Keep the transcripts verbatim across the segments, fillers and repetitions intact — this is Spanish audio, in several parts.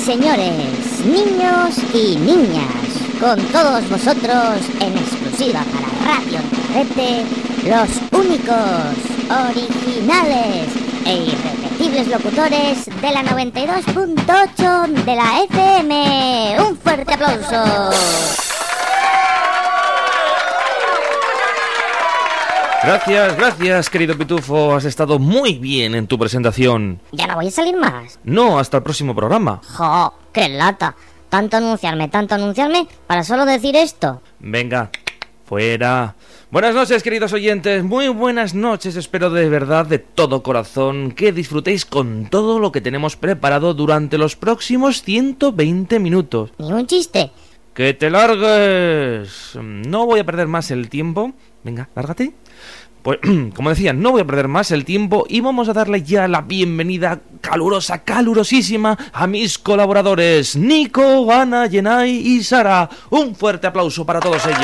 señores, niños y niñas, con todos vosotros en exclusiva para Radio Navarrete, los únicos, originales e irrepetibles locutores de la noventa y dos punto ocho de la F M. ¡Un fuerte aplauso! Gracias, gracias, querido Pitufo. Has estado muy bien en tu presentación. ¿Ya no voy a salir más? No, hasta el próximo programa. ¡Jo! ¡Qué lata! Tanto anunciarme, tanto anunciarme para solo decir esto. Venga, fuera. Buenas noches, queridos oyentes. Muy buenas noches. Espero de verdad, de todo corazón, que disfrutéis con todo lo que tenemos preparado durante los próximos ciento veinte minutos. Ni un chiste. ¡Que te largues! No voy a perder más el tiempo. Venga, lárgate. Pues, como decía, no voy a perder más el tiempo y vamos a darle ya la bienvenida calurosa, calurosísima a mis colaboradores Nico, Ana, Yenay y Sara. Un fuerte aplauso para todos ellos.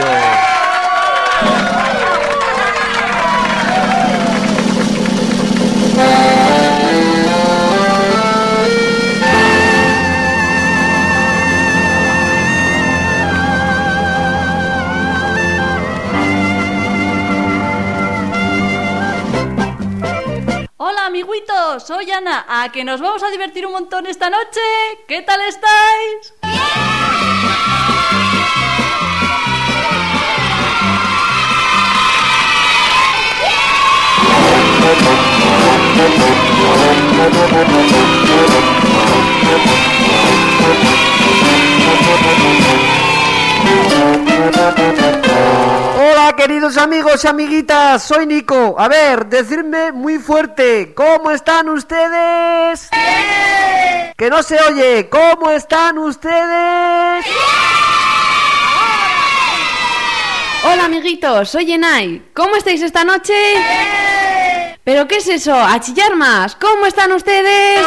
Amiguitos, soy Ana, a que nos vamos a divertir un montón esta noche. ¿Qué tal estáis? Hola, queridos amigos y amiguitas, soy Nico. A ver, decidme muy fuerte, ¿cómo están ustedes? ¡Bien! Que no se oye, ¿cómo están ustedes? ¡Bien! Hola, amiguitos, soy Yenay. ¿Cómo estáis esta noche? ¡Bien! ¿Pero qué es eso? ¡A chillar más! ¿Cómo están ustedes?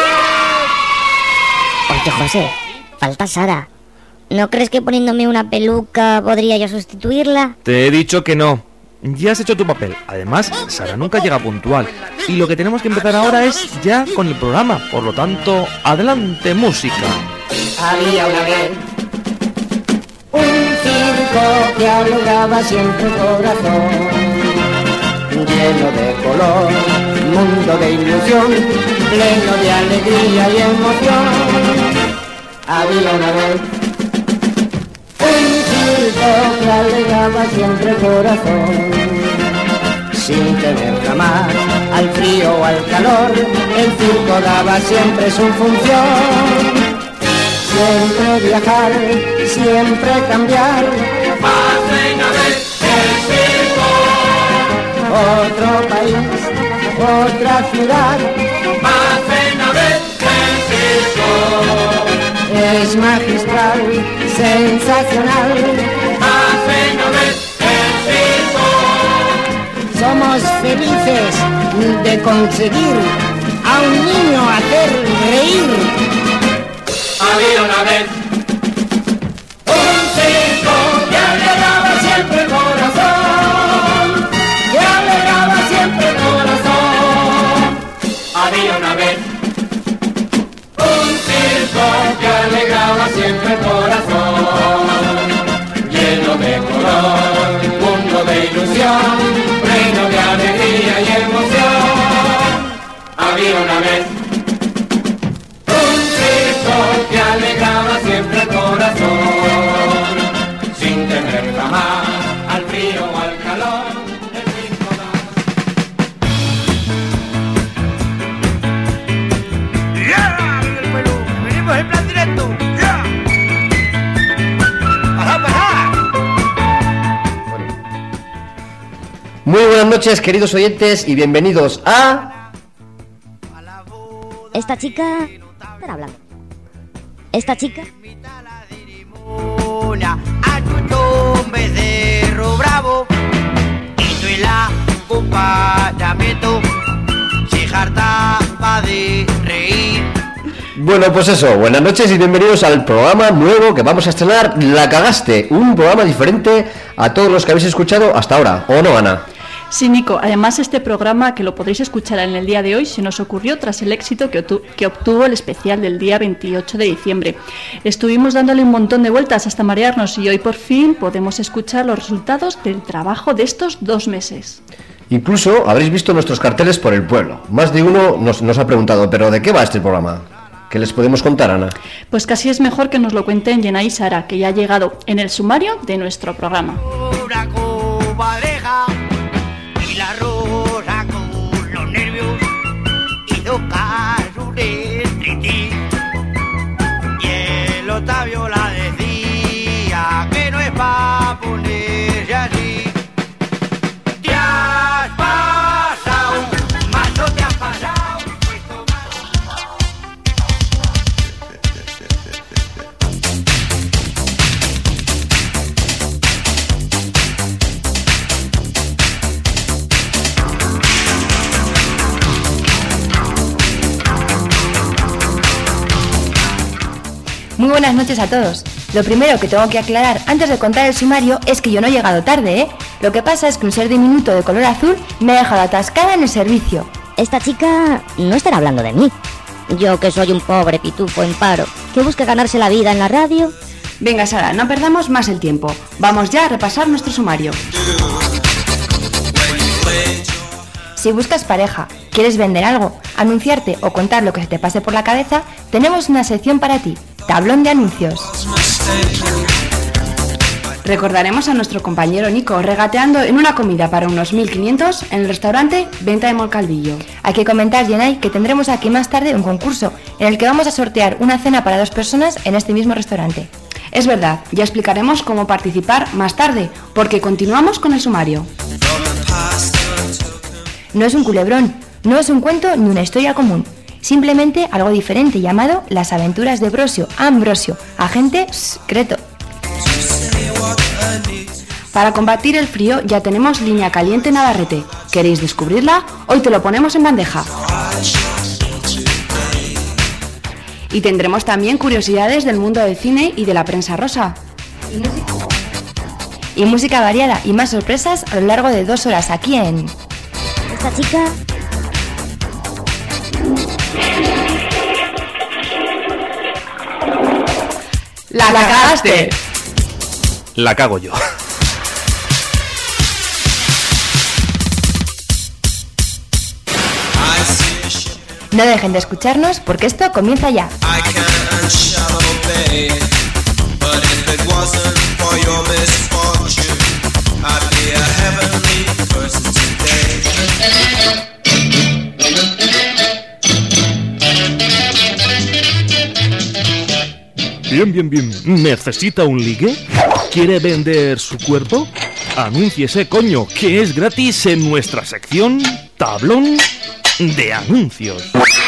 Oye, José, falta Sara. ¿No crees que poniéndome una peluca podría yo sustituirla? Te he dicho que no. Ya has hecho tu papel. Además, Sara nunca llega puntual. Y lo que tenemos que empezar ahora es ya con el programa. Por lo tanto, adelante, música. Había una vez un circo que alugaba siempre el corazón, lleno de color, mundo de ilusión, pleno de alegría y emoción. Había una vez que alegraba siempre el corazón, sin tener jamás al frío o al calor, el circo daba siempre su función. Siempre viajar, siempre cambiar, pasen a ver el circo. Otro país, otra ciudad, pasen a ver el circo. Es magistral, sensacional, pasen a ver el circo. Somos felices de conseguir a un niño hacer reír. Había una vez un circo que alegraba siempre el corazón, que alegraba siempre el corazón. Había una vez que alegraba siempre el corazón, lleno de color, mundo de ilusión, pleno de alegría y emoción. Había una vez un circo que alegraba siempre el corazón, sin temer jamás al frío o al calor. En plan directo, ¡ya! ¡Ajá, ajá! Muy buenas noches, queridos oyentes, y bienvenidos a... Esta chica... Espera, hablando. Esta chica... A tu becerro bravo, esto es la acompañamiento, se hartaba de reír. Bueno, pues eso, buenas noches y bienvenidos al programa nuevo que vamos a estrenar, La Cagaste, un programa diferente a todos los que habéis escuchado hasta ahora, ¿o no, Ana? Sí, Nico, además este programa, que lo podréis escuchar en el día de hoy, se nos ocurrió tras el éxito que, obtu- que obtuvo el especial del día veintiocho de diciembre. Estuvimos dándole un montón de vueltas hasta marearnos y hoy por fin podemos escuchar los resultados del trabajo de estos dos meses. Incluso habréis visto nuestros carteles por el pueblo. Más de uno nos, nos ha preguntado, ¿pero de qué va este programa? ¿Qué les podemos contar, Ana? Pues casi es mejor que nos lo cuenten Jenna y Sara, que ya ha llegado en el sumario de nuestro programa. Una comadreja y la rosa con los nervios hizo caso de estritis y el Octavio la decía que no es pa' ponerse así. Te has pasado, macho, te has pasado. Muy buenas noches a todos. Lo primero que tengo que aclarar antes de contar el sumario es que yo no he llegado tarde, ¿eh? Lo que pasa es que un ser diminuto de color azul me ha dejado atascada en el servicio. Esta chica no estará hablando de mí. Yo, que soy un pobre pitufo en paro, que busca ganarse la vida en la radio. Venga, Sara, no perdamos más el tiempo. Vamos ya a repasar nuestro sumario. Si buscas pareja, quieres vender algo, anunciarte o contar lo que se te pase por la cabeza, tenemos una sección para ti, Tablón de Anuncios. Recordaremos a nuestro compañero Nico regateando en una comida para unos mil quinientos en el restaurante Venta de Molcalvillo. Hay que comentar, Jenay, que tendremos aquí más tarde un concurso en el que vamos a sortear una cena para dos personas en este mismo restaurante. Es verdad, ya explicaremos cómo participar más tarde, porque continuamos con el sumario. No es un culebrón, no es un cuento ni una historia común. Simplemente algo diferente llamado Las aventuras de Brosio Ambrosio, agente secreto. Para combatir el frío ya tenemos línea caliente Navarrete. ¿Queréis descubrirla? Hoy te lo ponemos en bandeja. Y tendremos también curiosidades del mundo del cine y de la prensa rosa. Y música variada y más sorpresas a lo largo de dos horas aquí en... Esta chica... ¡La cagaste! La cago yo. No dejen de escucharnos porque esto comienza ya. Bien, bien, bien. ¿Necesita un ligue? ¿Quiere vender su cuerpo? Anúnciese, coño, que es gratis en nuestra sección Tablón de Anuncios.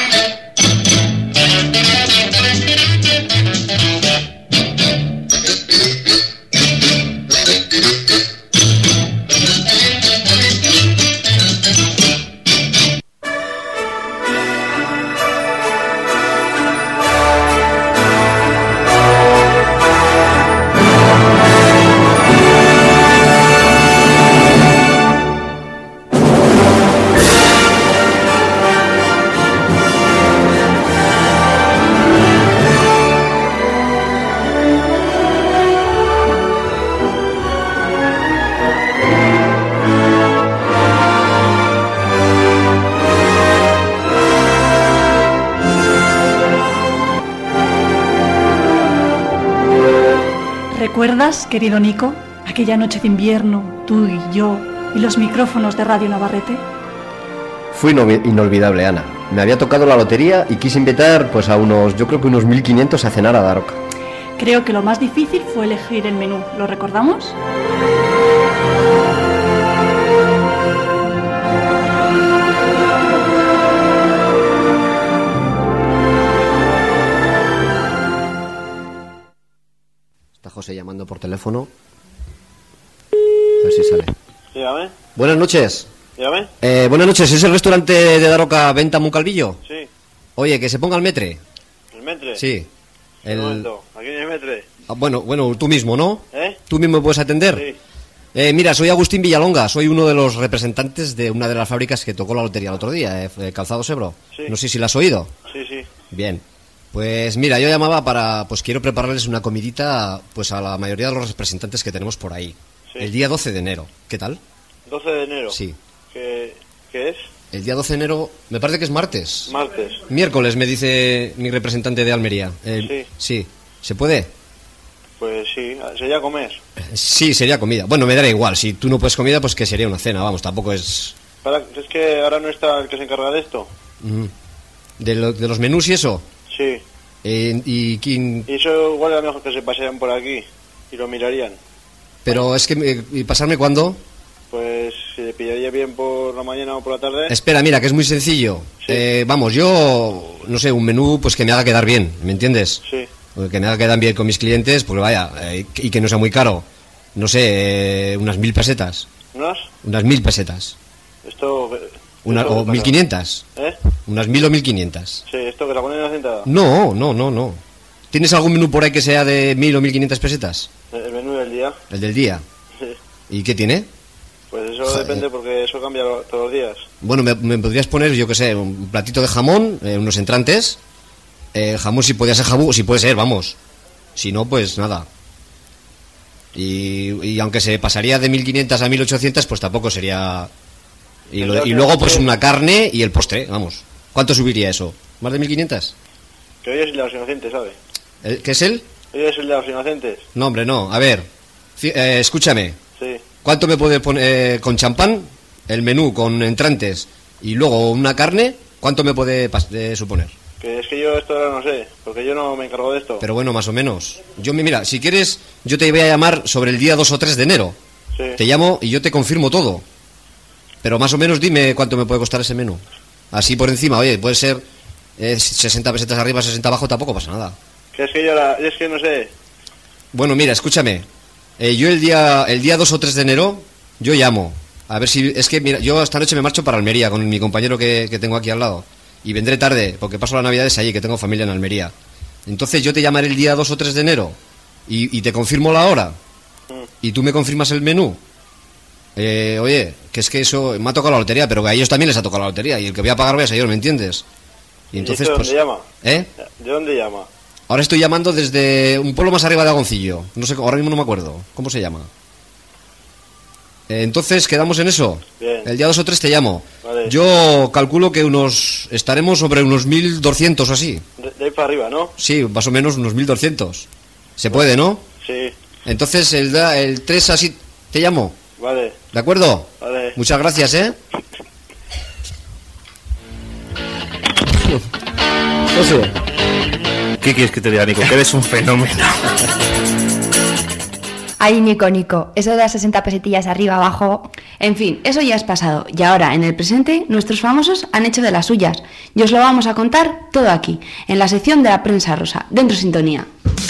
¿Recuerdas, querido Nico, aquella noche de invierno, tú y yo, y los micrófonos de Radio Navarrete? Fue inolvidable, Ana. Me había tocado la lotería y quise invitar pues a unos, yo creo que unos mil quinientos a cenar a Daroca. Creo que lo más difícil fue elegir el menú. ¿Lo recordamos? Está José llamando por teléfono. A ver si sale. Dígame. Buenas noches. Dígame. Eh, buenas noches, ¿es el restaurante de Daroca Venta Moncalvillo? Sí. Oye, que se ponga el metre. ¿El metre? Sí. El... Un momento. ¿Aquí no hay metre? Ah, bueno, bueno, tú mismo, ¿no? ¿Eh? ¿Tú mismo me puedes atender? Sí. Eh, mira, soy Agustín Villalonga, soy uno de los representantes de una de las fábricas que tocó la lotería el otro día, eh, Calzados Ebro. Sí. No sé si la has oído. Sí, sí. Bien. Pues mira, yo llamaba para, pues quiero prepararles una comidita, pues a la mayoría de los representantes que tenemos por ahí. Sí. El día doce de enero, ¿qué tal? doce de enero. Sí. ¿Qué, qué es? El día doce de enero, me parece que es martes. Martes. Miércoles, me dice mi representante de Almería. Eh, Sí. Sí. ¿Se puede? Pues sí, sería comer. Sí, sería comida. Bueno, me dará igual. Si tú no puedes comida, pues que sería una cena. Vamos, tampoco es... Para, es que ahora no está el que se encarga de esto. Mm. ¿De, lo- de los menús y eso? Sí. Eh, y quién... Y eso igual era mejor que se pasearan por aquí y lo mirarían. Pero es que... eh, ¿y pasarme cuándo? Pues si le pillaría bien por la mañana o por la tarde. Espera, mira, que es muy sencillo. Eh, vamos, yo... No sé, un menú pues que me haga quedar bien, ¿me entiendes? Sí. O que me haga quedar bien con mis clientes, pues vaya, eh, y que no sea muy caro. No sé, eh, unas mil pesetas. ¿Unas? Unas mil pesetas. Esto... Una, esto o qué pasa? mil quinientas. ¿Eh? Unas mil o mil quinientas. Sí, esto que la ponen en la cinta. No, no, no, no. ¿Tienes algún menú por ahí que sea de mil o mil quinientas pesetas? El menú del día. El del día. Sí. ¿Y qué tiene? Pues eso Joder. depende porque eso cambia lo- todos los días. Bueno, me, me podrías poner, yo qué sé, un platito de jamón, eh, unos entrantes. Eh, jamón si podía ser jabú, si puede ser, vamos. Si no, pues nada. Y, y aunque se pasaría de mil quinientas a mil ochocientas, pues tampoco sería... Y, lo- y luego pues una carne y el postre, vamos. ¿Cuánto subiría eso? ¿Más de mil quinientas? Que hoy es el de los inocentes, ¿sabes? ¿El- ¿Qué es él? Hoy es el de los inocentes. No, hombre, no. A ver, fi- eh, escúchame. Sí. ¿Cuánto me puede poner eh, con champán, el menú con entrantes y luego una carne? ¿Cuánto me puede pas- eh, suponer? Que es que yo esto ahora no sé, porque yo no me encargo de esto. Pero bueno, más o menos. Yo, me- mira, si quieres, yo te voy a llamar sobre el día dos o tres de enero. Sí. Te llamo y yo te confirmo todo. Pero más o menos dime cuánto me puede costar ese menú. Así por encima, oye, puede ser eh, sesenta pesetas arriba, sesenta abajo, tampoco pasa nada. Que es que yo ahora, es que no sé. Bueno, mira, escúchame. Eh, yo el día el día dos o tres de enero, yo llamo. A ver si... Es que, mira, yo esta noche me marcho para Almería con mi compañero que, que tengo aquí al lado. Y vendré tarde, porque paso las navidades allí, que tengo familia en Almería. Entonces yo te llamaré el día dos o tres de enero y, y te confirmo la hora. Y tú me confirmas el menú. Eh, oye, que es que eso... Me ha tocado la lotería, pero a ellos también les ha tocado la lotería. Y el que voy a pagar voy a ser yo, ¿me entiendes? Y entonces, ¿Y esto pues... de dónde llama? ¿Eh? ¿De dónde llama? Ahora estoy llamando desde un pueblo más arriba de Agoncillo. No sé, ahora mismo no me acuerdo. ¿Cómo se llama? Eh, entonces, ¿quedamos en eso? Bien. El día dos o tres te llamo. Vale. Yo calculo que unos... Estaremos sobre unos mil doscientos o así. De, de ahí para arriba, ¿no? Sí, más o menos unos mil doscientos. Se puede, ¿no? Sí. Entonces, el, da- el tres así te llamo. Vale. ¿De acuerdo? Vale. Muchas gracias, ¿eh? ¿Qué quieres que te diga, Nico? Que eres un fenómeno. Ay, Nico, Nico, eso de las sesenta pesetillas arriba, abajo... En fin, eso ya es pasado. Y ahora, en el presente, nuestros famosos han hecho de las suyas. Y os lo vamos a contar todo aquí, en la sección de la prensa rosa. Dentro sintonía.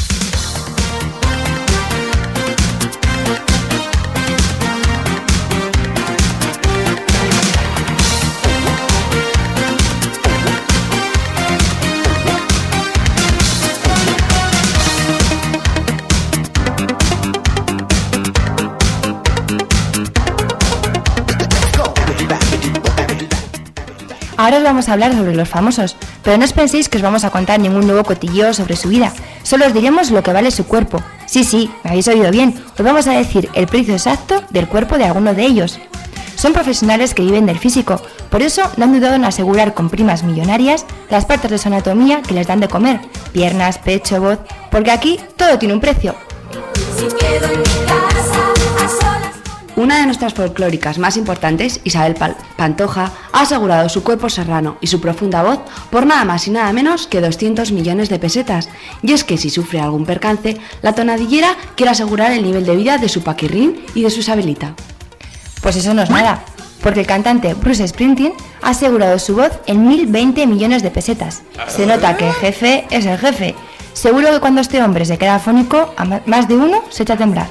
Ahora os vamos a hablar sobre los famosos, pero no os penséis que os vamos a contar ningún nuevo cotilleo sobre su vida, solo os diremos lo que vale su cuerpo. Sí, sí, me habéis oído bien, os vamos a decir el precio exacto del cuerpo de alguno de ellos. Son profesionales que viven del físico, por eso no han dudado en asegurar con primas millonarias las partes de su anatomía que les dan de comer, piernas, pecho, voz, porque aquí todo tiene un precio. Una de nuestras folclóricas más importantes, Isabel Pal- Pantoja, ha asegurado su cuerpo serrano y su profunda voz por nada más y nada menos que doscientos millones de pesetas. Y es que si sufre algún percance, la tonadillera quiere asegurar el nivel de vida de su Paquirrín y de su Isabelita. Pues eso no es nada, porque el cantante Bruce Springsteen ha asegurado su voz en mil veinte millones de pesetas. Se nota que el jefe es el jefe. Seguro que cuando este hombre se queda afónico, a ma- más de uno se echa a temblar.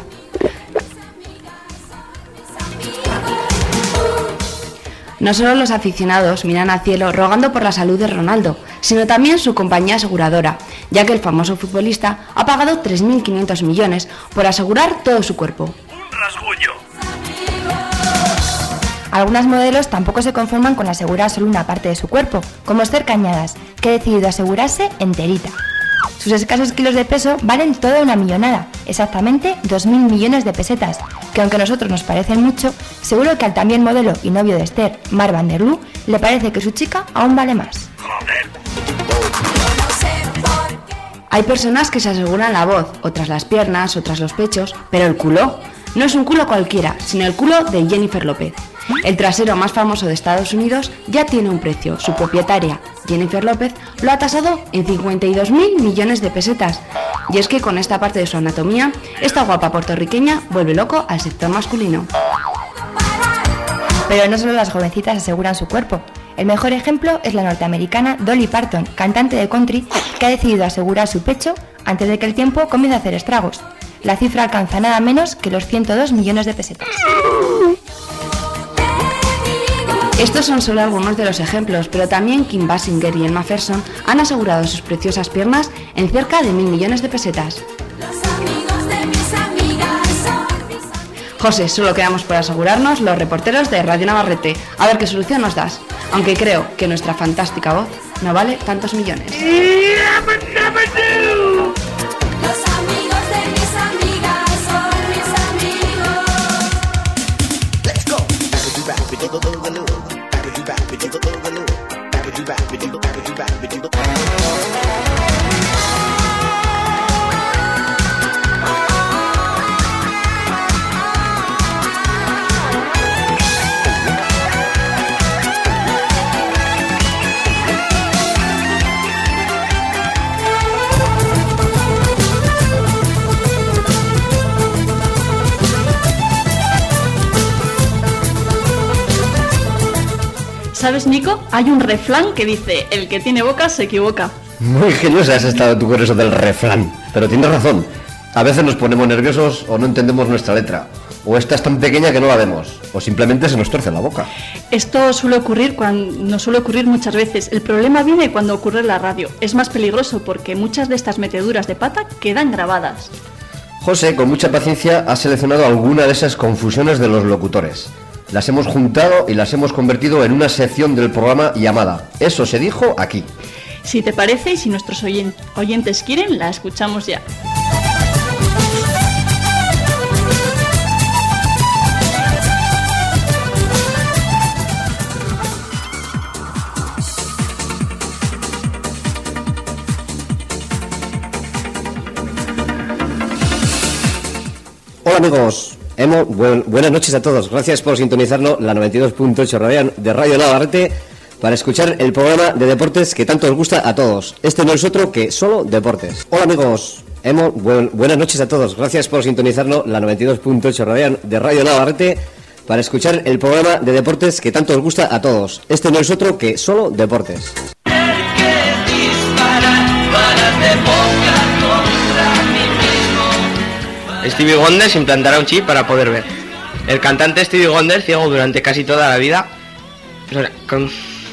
No solo los aficionados miran al cielo rogando por la salud de Ronaldo, sino también su compañía aseguradora, ya que el famoso futbolista ha pagado tres mil quinientos millones por asegurar todo su cuerpo. Un rasguño. Algunas modelos tampoco se conforman con asegurar solo una parte de su cuerpo, como Esther Cañadas, que ha decidido asegurarse enterita. Sus escasos kilos de peso valen toda una millonada, exactamente dos mil millones de pesetas, que aunque a nosotros nos parecen mucho, seguro que al también modelo y novio de Esther, Marc Van der Loo, le parece que su chica aún vale más. Hay personas que se aseguran la voz, otras las piernas, otras los pechos, pero el culo no es un culo cualquiera, sino el culo de Jennifer López. El trasero más famoso de Estados Unidos ya tiene un precio. Su propietaria, Jennifer López, lo ha tasado en cincuenta y dos mil millones de pesetas. Y es que con esta parte de su anatomía, esta guapa puertorriqueña vuelve loco al sector masculino. Pero no solo las jovencitas aseguran su cuerpo. El mejor ejemplo es la norteamericana Dolly Parton, cantante de country, que ha decidido asegurar su pecho antes de que el tiempo comience a hacer estragos. La cifra alcanza nada menos que los ciento dos millones de pesetas. Estos son solo algunos de los ejemplos, pero también Kim Basinger y Emma Ferson han asegurado sus preciosas piernas en cerca de mil millones de pesetas. José, solo quedamos por asegurarnos los reporteros de Radio Navarrete. A ver qué solución nos das. Aunque creo que nuestra fantástica voz no vale tantos millones. ¿Sabes, Nico? Hay un refrán que dice, el que tiene boca se equivoca. Muy ingeniosa has estado tú con eso del refrán, pero tienes razón. A veces nos ponemos nerviosos o no entendemos nuestra letra, o esta es tan pequeña que no la vemos, o simplemente se nos tuerce la boca. Esto suele ocurrir cuando, nos suele ocurrir muchas veces. El problema viene cuando ocurre en la radio. Es más peligroso porque muchas de estas meteduras de pata quedan grabadas. José, con mucha paciencia, ha seleccionado alguna de esas confusiones de los locutores. Las hemos juntado y las hemos convertido en una sección del programa llamada Eso se dijo aquí. Si te parece y si nuestros oyen- oyentes quieren, la escuchamos ya. Hola amigos, Hemos, buen, buenas noches a todos. Gracias por sintonizarnos la noventa y dos punto ocho de Radio Navarrete para escuchar el programa de deportes que tanto os gusta a todos. Este no es otro que solo deportes. Hola amigos, Hemos, buen, buenas noches a todos. Gracias por sintonizarnos la noventa y dos punto ocho de Radio Navarrete para escuchar el programa de deportes que tanto os gusta a todos. Este no es otro que solo deportes. Stevie Wonder se implantará un chip para poder ver. El cantante Stevie Wonder, ciego durante casi toda la vida, con...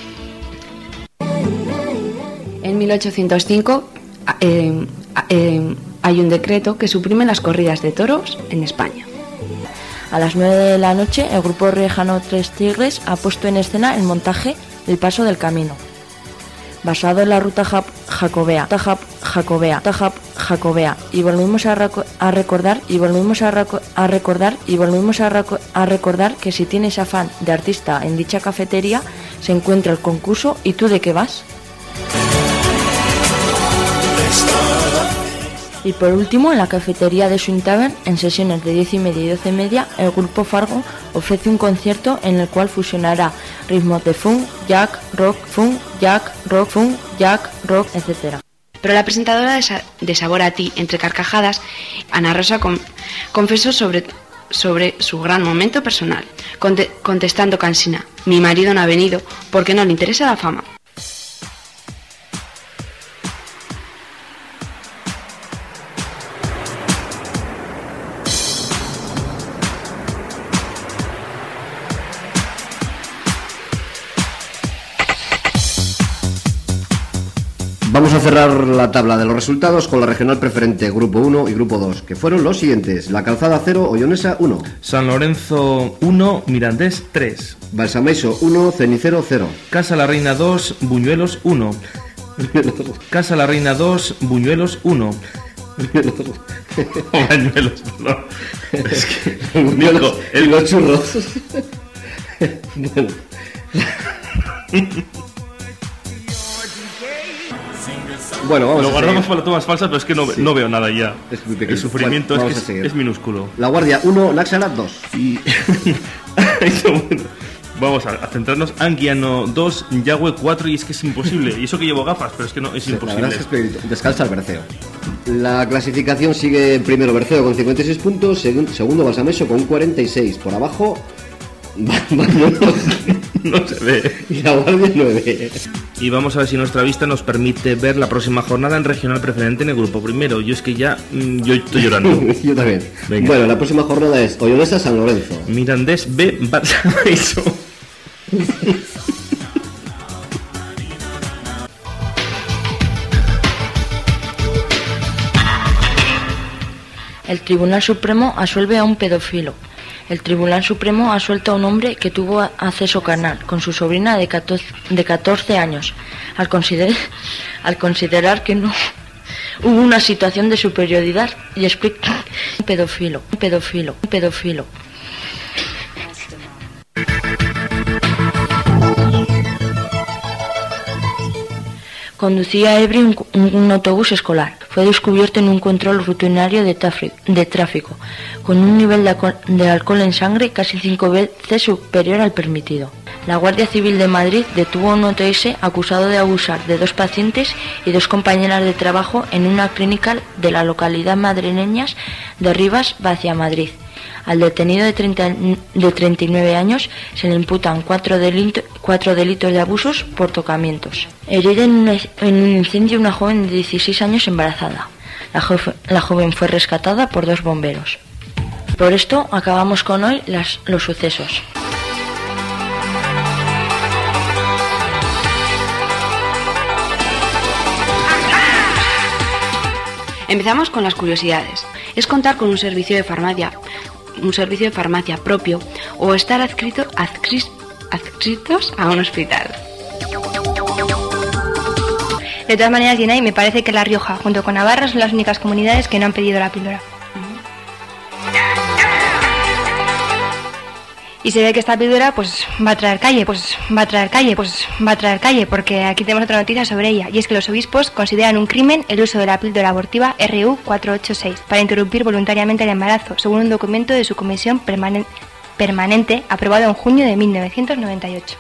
En mil ochocientos cinco eh, eh, hay un decreto que suprime las corridas de toros en España. A las nueve de la noche, el grupo riojano Tres Tigres ha puesto en escena el montaje El Paso del Camino, basado en la ruta Jap Jacobea, Tajap Jacobea, Tajap Jacobea, y volvimos a, reco a recordar y volvimos a, a recordar y volvimos a, a recordar que si tienes afán de artista en dicha cafetería se encuentra el concurso. ¿Y tú de qué vas? Y por último, en la cafetería de Swing Tavern, en sesiones de diez y media y doce y media, el grupo Fargo ofrece un concierto en el cual fusionará ritmos de funk, jack, rock, funk, jack, rock, funk, jack, rock, etcétera. Pero la presentadora de, Sa de Sabor a Ti, entre carcajadas, Ana Rosa con confesó sobre, sobre su gran momento personal, conte contestando cansina: mi marido no ha venido porque no le interesa la fama. Vamos a cerrar la tabla de los resultados con la regional preferente Grupo uno y Grupo dos, que fueron los siguientes: La Calzada cero, Ollonesa uno. San Lorenzo uno, Mirandés tres. Balsamaiso uno, Cenicero cero. Casa La Reina dos, Buñuelos uno. Casa La Reina dos, Buñuelos uno. Buñuelos, no. Es que... Buñuelos y los churros. Bueno. Bueno, vamos Lo a guardamos seguir. para tomas falsas, pero es que no, Sí. no veo nada ya. Es muy pequeño. El sufrimiento Bueno, es, vamos que a es, seguir. es minúsculo. La Guardia uno, Naxalat dos. Y... bueno, vamos a, a centrarnos. Anguiano dos, Yagüe cuatro, y es que es imposible. Y eso que llevo gafas, pero es que no, es La imposible. verdad es que es descalza el Berceo. La clasificación sigue primero Berceo con cincuenta y seis puntos, segun- segundo Balsamaiso con cuarenta y seis. Por abajo, vámonos. No se ve. Y la Guardia nueve. Y vamos a ver si nuestra vista nos permite ver la próxima jornada en regional preferente en el grupo primero. Yo es que ya... mm, yo estoy llorando. Yo también. Venga. Bueno, la próxima jornada es Ollonesa San Lorenzo. Mirandés B, Balsamaiso. El Tribunal Supremo absuelve a un pedófilo. El Tribunal Supremo ha suelto a un hombre que tuvo acceso carnal con su sobrina de catorce, de catorce años, al, consider, al considerar que no hubo una situación de superioridad y explica un pedófilo, un pedófilo, un pedófilo. Conducía ebrio un, un, un autobús escolar. Fue descubierto en un control rutinario de, tráfico, de tráfico, con un nivel de alcohol, de alcohol en sangre casi cinco veces superior al permitido. La Guardia Civil de Madrid detuvo a un O T S acusado de abusar de dos pacientes y dos compañeras de trabajo en una clínica de la localidad madrileña de Rivas, Vacia, Madrid. Al detenido de, treinta, de treinta y nueve años se le imputan cuatro, delito, cuatro delitos de abusos por tocamientos. Herida en un, en un incendio una joven de dieciséis años embarazada. La, jo, la joven fue rescatada por dos bomberos. Por esto acabamos con hoy las, los sucesos. Empezamos con las curiosidades. Es contar con un servicio de farmacia, un servicio de farmacia propio o estar adscrito, adscris, adscritos a un hospital. De todas maneras, Yenay, me parece que La Rioja, junto con Navarra, son las únicas comunidades que no han pedido la píldora. Y se ve que esta píldora pues va a traer calle, pues va a traer calle, pues va a traer calle, porque aquí tenemos otra noticia sobre ella, y es que los obispos consideran un crimen el uso de la píldora abortiva R U cuatrocientos ochenta y seis para interrumpir voluntariamente el embarazo, según un documento de su comisión permanen- permanente aprobado en junio de mil novecientos noventa y ocho.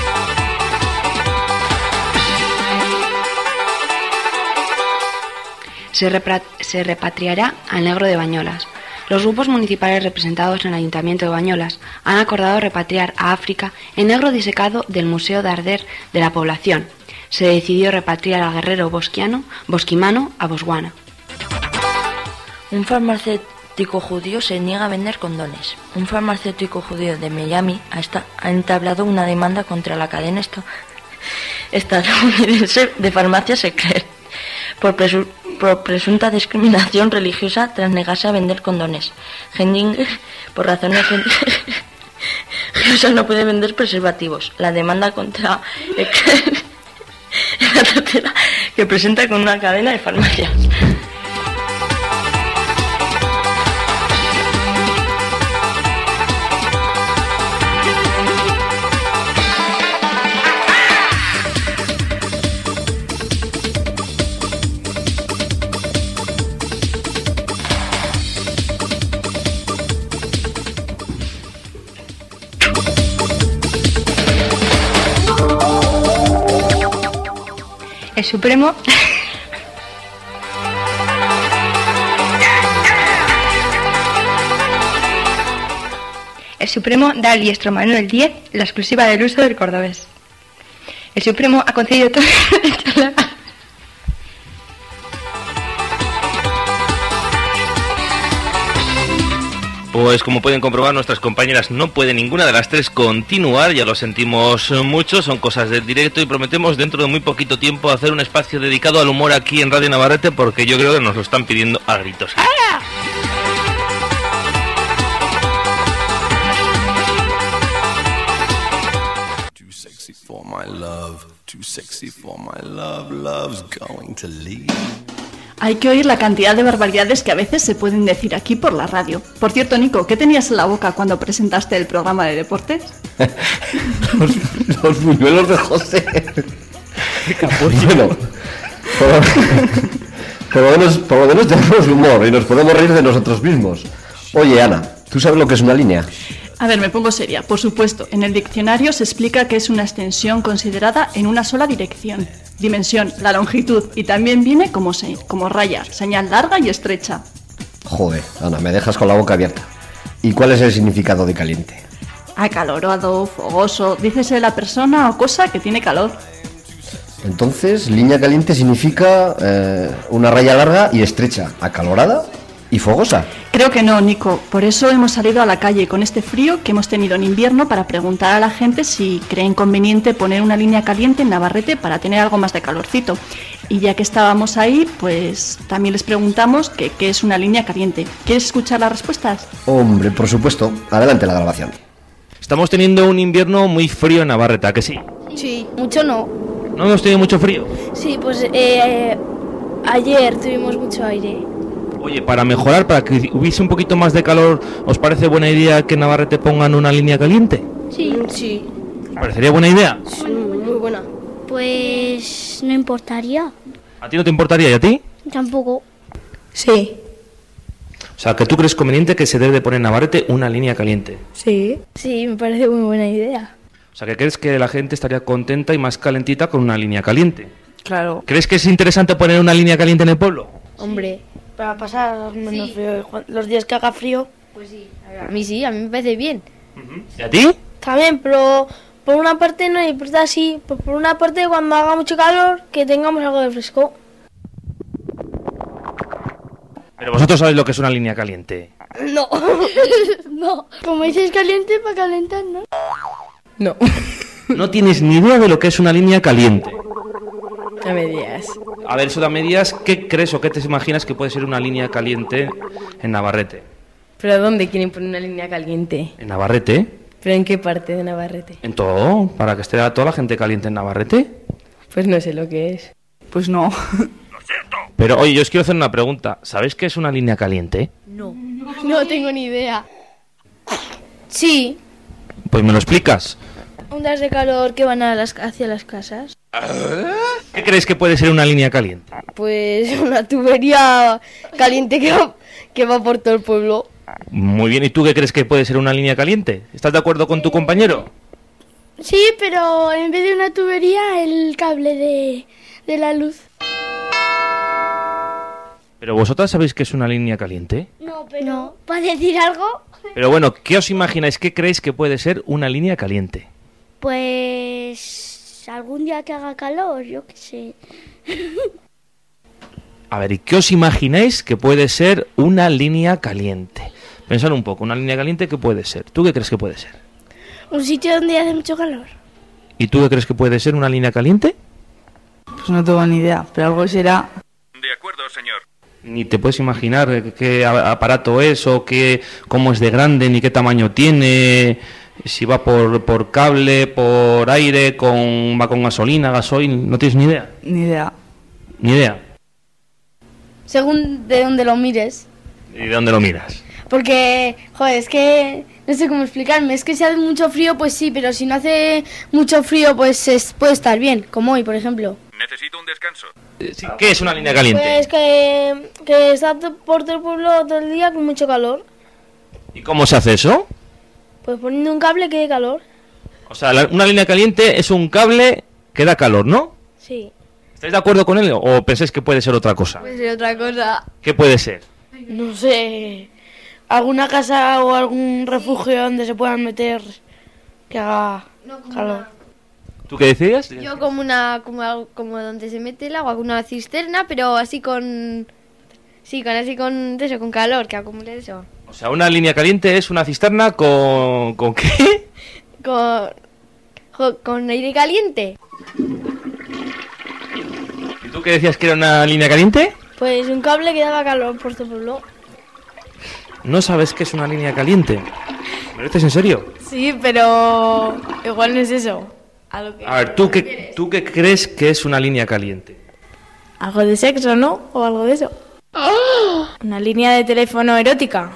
Se, repra- se repatriará al Negro de Bañolas. Los grupos municipales representados en el Ayuntamiento de Bañolas han acordado repatriar a África el negro disecado del Museo de Arder de la población. Se decidió repatriar al guerrero bosquiano, bosquimano a Botswana. Un farmacéutico judío se niega a vender condones. Un farmacéutico judío de Miami ha, esta- ha entablado una demanda contra la cadena esta- estadounidense de farmacias Secret por, presu- por presunta discriminación religiosa tras negarse a vender condones. Henninger, por razones religiosas, no puede vender preservativos. La demanda contra Secret es la tercera que presenta con una cadena de farmacias. El Supremo... El Supremo da al diestro Manuel Díez la exclusiva del uso del cordobés. El Supremo ha concedido todo el derecho legal. Pues como pueden comprobar, nuestras compañeras no pueden ninguna de las tres continuar, ya lo sentimos mucho, son cosas del directo y prometemos dentro de muy poquito tiempo hacer un espacio dedicado al humor aquí en Radio Navarrete, porque yo creo que nos lo están pidiendo a gritos. love, too sexy for my love, love's going to leave. Hay que oír la cantidad de barbaridades que a veces se pueden decir aquí por la radio. Por cierto, Nico, ¿qué tenías en la boca cuando presentaste el programa de deportes? los, los buñuelos de José. Bueno, por, por, lo menos, por lo menos tenemos humor y nos podemos reír de nosotros mismos. Oye, Ana, ¿tú sabes lo que es una línea? A ver, me pongo seria. Por supuesto, en el diccionario se explica que es una extensión considerada en una sola dirección. Dimensión, la longitud, y también viene como, se, como raya, señal larga y estrecha. Joder, Ana, me dejas con la boca abierta. ¿Y cuál es el significado de caliente? Acalorado, fogoso, dícese de la persona o cosa que tiene calor. Entonces, línea caliente significa eh, una raya larga y estrecha, acalorada y fogosa. Creo que no, Nico. Por eso hemos salido a la calle con este frío que hemos tenido en invierno para preguntar a la gente si creen conveniente poner una línea caliente en Navarrete para tener algo más de calorcito. Y ya que estábamos ahí, pues también les preguntamos que, qué es una línea caliente. ¿Quieres escuchar las respuestas? Hombre, por supuesto. Adelante la grabación. Estamos teniendo un invierno muy frío en Navarrete, ¿a que sí? Sí, mucho no. ¿No hemos tenido mucho frío? Sí, pues eh, ayer tuvimos mucho aire. Oye, para mejorar, para que hubiese un poquito más de calor, ¿os parece buena idea que en Navarrete pongan una línea caliente? Sí. Sí. ¿Parecería buena idea? Sí, muy buena. Pues no importaría. ¿A ti no te importaría y a ti? Tampoco. Sí. O sea, que tú crees conveniente que se debe de poner en Navarrete una línea caliente. Sí. Sí, me parece muy buena idea. O sea, que crees que la gente estaría contenta y más calentita con una línea caliente. Claro. ¿Crees que es interesante poner una línea caliente en el pueblo? Hombre, para pasar menos sí. frío. Los días que haga frío. Pues sí. A mí sí, a mí me parece bien. ¿Y a ti? También, pero por una parte no importa así. Pues por una parte, cuando haga mucho calor, que tengamos algo de fresco. Pero vosotros sabéis lo que es una línea caliente. No. No. Como dices caliente, para calentar, ¿no? No. No tienes ni idea de lo que es una línea caliente. A medias. A ver, eso de medias, ¿qué crees o qué te imaginas que puede ser una línea caliente en Navarrete? ¿Pero dónde quieren poner una línea caliente? ¿En Navarrete? ¿Pero en qué parte de Navarrete? En todo, para que esté toda la gente caliente en Navarrete. Pues no sé lo que es. Pues no. Pero oye, yo os quiero hacer una pregunta. ¿Sabéis qué es una línea caliente? No. No tengo ni idea. Sí. Pues me lo explicas. Ondas de calor que van a las, hacia las casas. ¿Qué creéis que puede ser una línea caliente? Pues una tubería caliente que va, que va por todo el pueblo. Muy bien, ¿y tú qué crees que puede ser una línea caliente? ¿Estás de acuerdo con tu compañero? Sí, pero en vez de una tubería, el cable de, de la luz. ¿Pero vosotras sabéis qué es una línea caliente? No, pero... No. ¿Para decir algo? Pero bueno, ¿qué os imagináis? ¿Qué creéis que puede ser una línea caliente? Pues... algún día que haga calor, yo qué sé. A ver, ¿y qué os imagináis que puede ser una línea caliente? Pensad un poco, una línea caliente, ¿qué puede ser? ¿Tú qué crees que puede ser? Un sitio donde hace mucho calor. ¿Y tú qué crees que puede ser una línea caliente? Pues no tengo ni idea, pero algo será. De acuerdo, señor. Ni te puedes imaginar qué aparato es o qué, cómo es de grande, ni qué tamaño tiene, si va por, por cable, por aire, con, va con gasolina, gasoil, ¿no tienes ni idea? Ni idea. Ni idea. Según de dónde lo mires. ¿Y de dónde lo miras? Porque, joder, es que no sé cómo explicarme. Es que si hace mucho frío, pues sí, pero si no hace mucho frío, pues es, puede estar bien, como hoy, por ejemplo. Necesito un descanso. Sí, ¿qué es una línea caliente? Pues que, que está por todo el pueblo todo el día con mucho calor. ¿Y cómo se hace eso? Pues poniendo un cable que dé calor. O sea, la, una línea caliente es un cable que da calor, ¿no? Sí. ¿Estáis de acuerdo con él o pensáis que puede ser otra cosa? Puede ser otra cosa. ¿Qué puede ser? No sé. Alguna casa o algún refugio donde se puedan meter que haga calor. ¿Tú qué decías? Yo como una como, como donde se mete el agua, como una cisterna, pero así con sí, con así con eso, con calor, que acumule eso. O sea, una línea caliente es una cisterna con ¿con qué? Con con aire caliente. ¿Y tú qué decías que era una línea caliente? Pues un cable que daba calor por todo el pueblo. ¿No sabes qué es una línea caliente? ¿Me lo dices en serio? Sí, pero igual no es eso. A, lo que A ver, ¿tú qué, ¿tú qué crees que es una línea caliente? Algo de sexo, ¿no? O algo de eso. Una línea de teléfono erótica.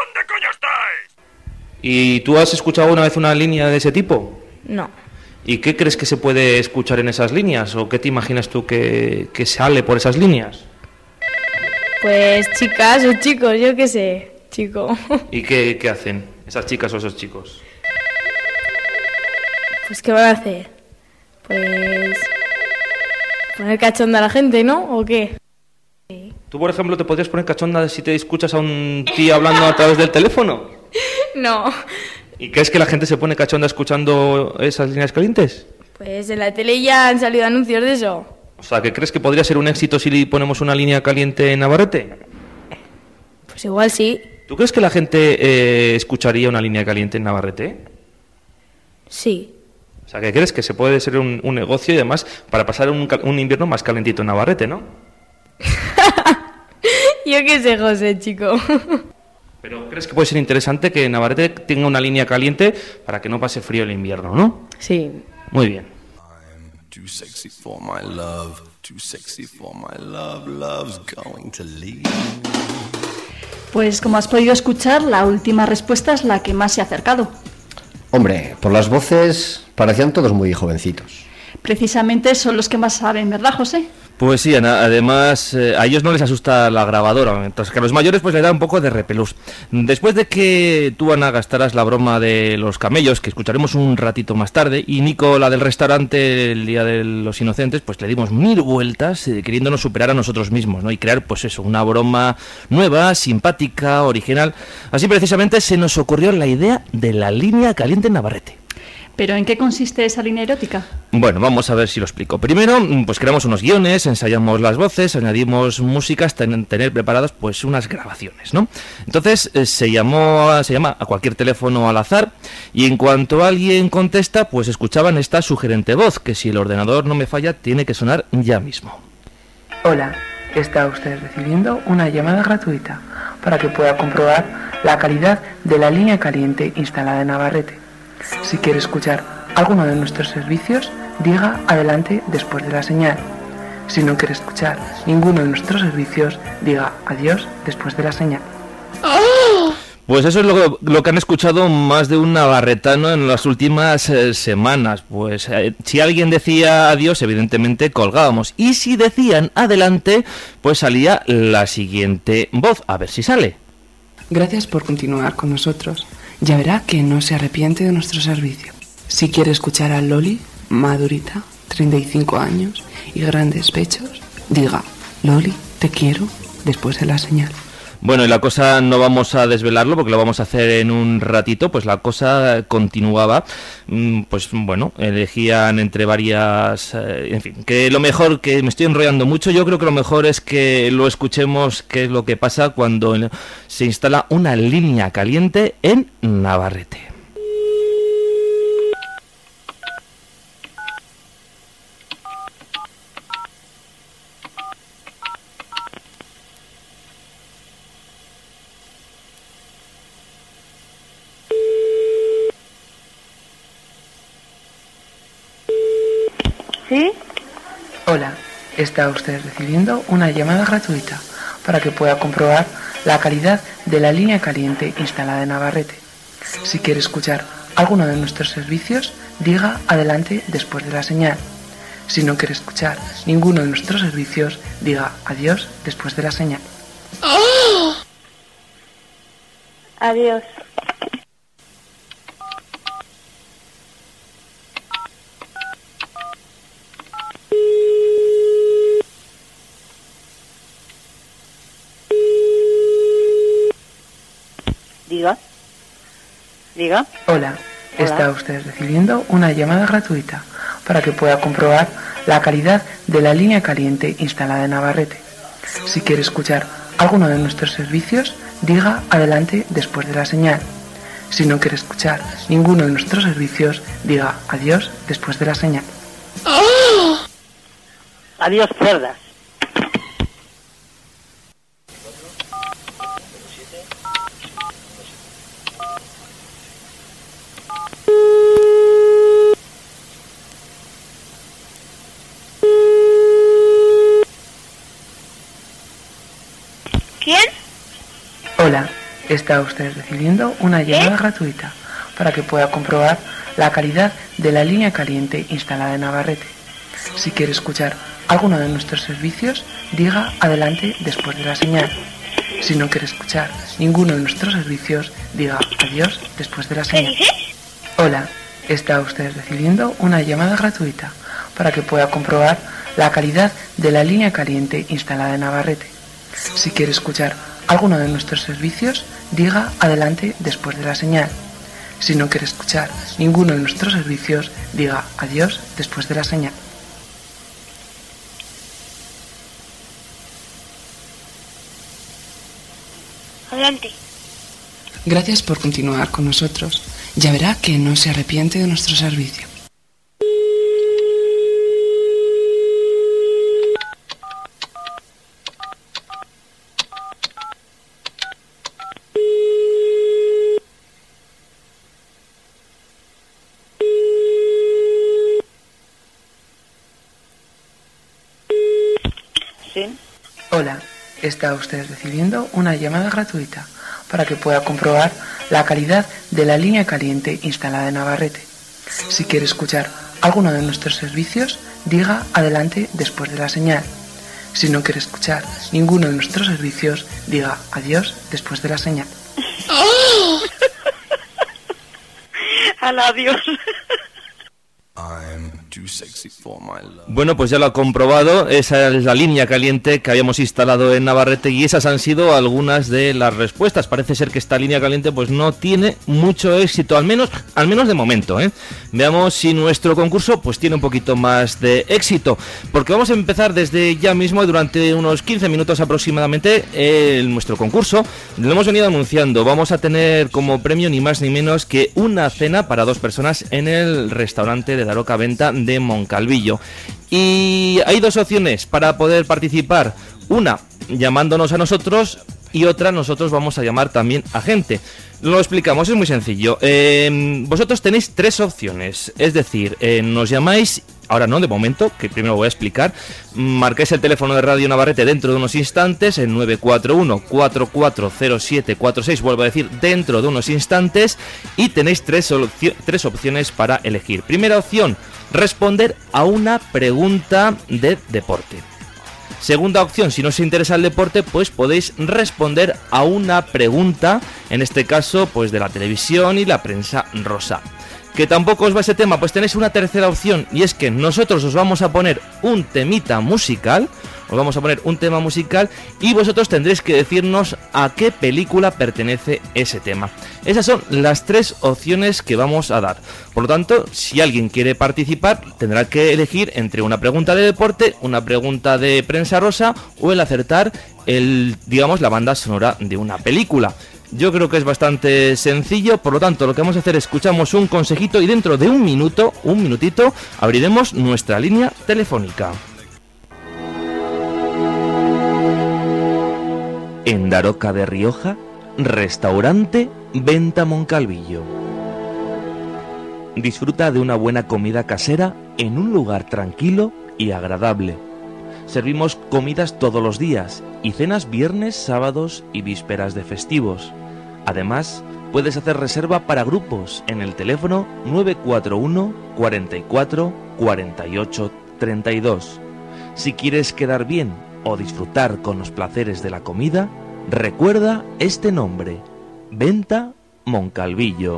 ¿Y tú has escuchado alguna vez una línea de ese tipo? No. ¿Y qué crees que se puede escuchar en esas líneas? ¿O qué te imaginas tú que, que sale por esas líneas? Pues chicas o chicos, yo qué sé, chico. ¿Y qué, qué hacen esas chicas o esos chicos? Pues ¿qué van a hacer? Pues... poner cachonda a la gente, ¿no? ¿O qué? ¿Tú, por ejemplo, te podrías poner cachonda si te escuchas a un tío hablando a través del teléfono? No. ¿Y crees que la gente se pone cachonda escuchando esas líneas calientes? Pues en la tele ya han salido anuncios de eso. O sea, ¿que crees que podría ser un éxito si ponemos una línea caliente en Navarrete? Pues igual sí. ¿Tú crees que la gente eh, escucharía una línea caliente en Navarrete? Sí. O sea, ¿que crees que se puede ser un, un negocio y además para pasar un, un invierno más calentito en Navarrete, no? Yo qué sé, José, chico. Pero ¿crees que puede ser interesante que Navarrete tenga una línea caliente para que no pase frío el invierno, no? Sí. Muy bien. Too sexy for my love, too sexy for my love, love's going to leave. Pues como has podido escuchar, la última respuesta es la que más se ha acercado. Hombre, por las voces parecían todos muy jovencitos. Precisamente son los que más saben, ¿verdad, José? Pues sí, Ana, además eh, a ellos no les asusta la grabadora, mientras que a los mayores pues le da un poco de repelús. Después de que tú, Ana, gastaras la broma de los camellos, que escucharemos un ratito más tarde, y Nico, la del restaurante, el Día de los Inocentes, pues le dimos mil vueltas eh, queriéndonos superar a nosotros mismos, ¿no? Y crear, pues eso, una broma nueva, simpática, original. Así precisamente se nos ocurrió la idea de la línea caliente en Navarrete. ¿Pero en qué consiste esa línea erótica? Bueno, vamos a ver si lo explico. Primero, pues creamos unos guiones, ensayamos las voces, añadimos música hasta tener preparadas pues unas grabaciones, ¿no? Entonces eh, se llamó, se llama a cualquier teléfono al azar y en cuanto alguien contesta, pues escuchaban esta sugerente voz que si el ordenador no me falla tiene que sonar ya mismo. Hola, está usted recibiendo una llamada gratuita para que pueda comprobar la calidad de la línea caliente instalada en Navarrete. Si quiere escuchar alguno de nuestros servicios, diga adelante después de la señal. Si no quiere escuchar ninguno de nuestros servicios, diga adiós después de la señal. Pues eso es lo, lo que han escuchado más de un navarretano en las últimas eh, semanas. Pues eh, si alguien decía adiós, evidentemente colgábamos. Y si decían adelante, pues salía la siguiente voz. A ver si sale. Gracias por continuar con nosotros. Ya verá que no se arrepiente de nuestro servicio. Si quiere escuchar a Loli, madurita, treinta y cinco años y grandes pechos, diga, Loli, te quiero, después de la señal. Bueno, y la cosa no vamos a desvelarlo porque lo vamos a hacer en un ratito, pues la cosa continuaba, pues bueno, elegían entre varias, en fin, que lo mejor, que me estoy enrollando mucho, yo creo que lo mejor es que lo escuchemos, qué es lo que pasa cuando se instala una línea caliente en Navarrete. ¿Sí? Hola, está usted recibiendo una llamada gratuita para que pueda comprobar la calidad de la línea caliente instalada en Navarrete. Si quiere escuchar alguno de nuestros servicios, diga adelante después de la señal. Si no quiere escuchar ninguno de nuestros servicios, diga adiós después de la señal. Adiós. Diga. Diga. Hola, está usted recibiendo una llamada gratuita para que pueda comprobar la calidad de la línea caliente instalada en Navarrete. Si quiere escuchar alguno de nuestros servicios, diga adelante después de la señal. Si no quiere escuchar ninguno de nuestros servicios, diga adiós después de la señal. Adiós, cerdas. ¿Quién? Hola, está usted recibiendo una llamada gratuita para que pueda comprobar la calidad de la línea caliente instalada en Navarrete. Si quiere escuchar alguno de nuestros servicios, diga adelante después de la señal. Si no quiere escuchar ninguno de nuestros servicios, diga adiós después de la señal. Hola, está usted recibiendo una llamada gratuita para que pueda comprobar la calidad de la línea caliente instalada en Navarrete. Si quiere escuchar alguno de nuestros servicios, diga adelante después de la señal. Si no quiere escuchar ninguno de nuestros servicios, diga adiós después de la señal. Adelante. Gracias por continuar con nosotros. Ya verá que no se arrepiente de nuestro servicio. Sí. Hola, está usted recibiendo una llamada gratuita para que pueda comprobar la calidad de la línea caliente instalada en Navarrete. Si quiere escuchar alguno de nuestros servicios, diga adelante después de la señal. Si no quiere escuchar ninguno de nuestros servicios, diga adiós después de la señal. ¡Oh! Al adiós. Bueno, pues ya lo ha comprobado, esa es la línea caliente que habíamos instalado en Navarrete y esas han sido algunas de las respuestas. Parece ser que esta línea caliente pues no tiene mucho éxito, al menos al menos de momento, ¿eh? Veamos si nuestro concurso pues tiene un poquito más de éxito, porque vamos a empezar desde ya mismo durante unos quince minutos aproximadamente eh, nuestro concurso. Lo hemos venido anunciando, vamos a tener como premio ni más ni menos que una cena para dos personas en el restaurante de Daroca Venta de Moncalvillo. Y hay dos opciones para poder participar, una llamándonos a nosotros y otra nosotros vamos a llamar también a gente. Lo explicamos, es muy sencillo. Eh, vosotros tenéis tres opciones, es decir, eh, nos llamáis, ahora no, de momento, que primero voy a explicar, marcáis el teléfono de Radio Navarrete dentro de unos instantes, el nueve cuatro uno, cuatro cuatro cero siete cuatro seis, vuelvo a decir, dentro de unos instantes, y tenéis tres, opci- tres opciones para elegir. Primera opción, responder a una pregunta de deporte. Segunda opción, si no os interesa el deporte, pues podéis responder a una pregunta, en este caso, pues de la televisión y la prensa rosa. ¿Que tampoco os va ese tema? Pues tenéis una tercera opción, y es que nosotros os vamos a poner un temita musical, os vamos a poner un tema musical, y vosotros tendréis que decirnos a qué película pertenece ese tema. Esas son las tres opciones que vamos a dar. Por lo tanto, si alguien quiere participar, tendrá que elegir entre una pregunta de deporte, una pregunta de prensa rosa, o el acertar el, digamos, la banda sonora de una película. Yo creo que es bastante sencillo, por lo tanto lo que vamos a hacer es escuchamos un consejito y dentro de un minuto, un minutito, abriremos nuestra línea telefónica. En Daroca de Rioja, restaurante Venta Moncalvillo. Disfruta de una buena comida casera en un lugar tranquilo y agradable. Servimos comidas todos los días y cenas viernes, sábados y vísperas de festivos. Además, puedes hacer reserva para grupos en el teléfono nueve cuatro uno, cuarenta y cuatro, cuarenta y ocho, treinta y dos. Si quieres quedar bien o disfrutar con los placeres de la comida, recuerda este nombre: Venta Moncalvillo.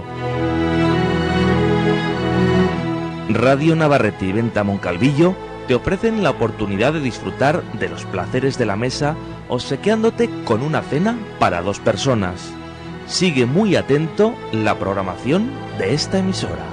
Radio Navarrete y Venta Moncalvillo te ofrecen la oportunidad de disfrutar de los placeres de la mesa obsequiándote con una cena para dos personas. Sigue muy atento la programación de esta emisora.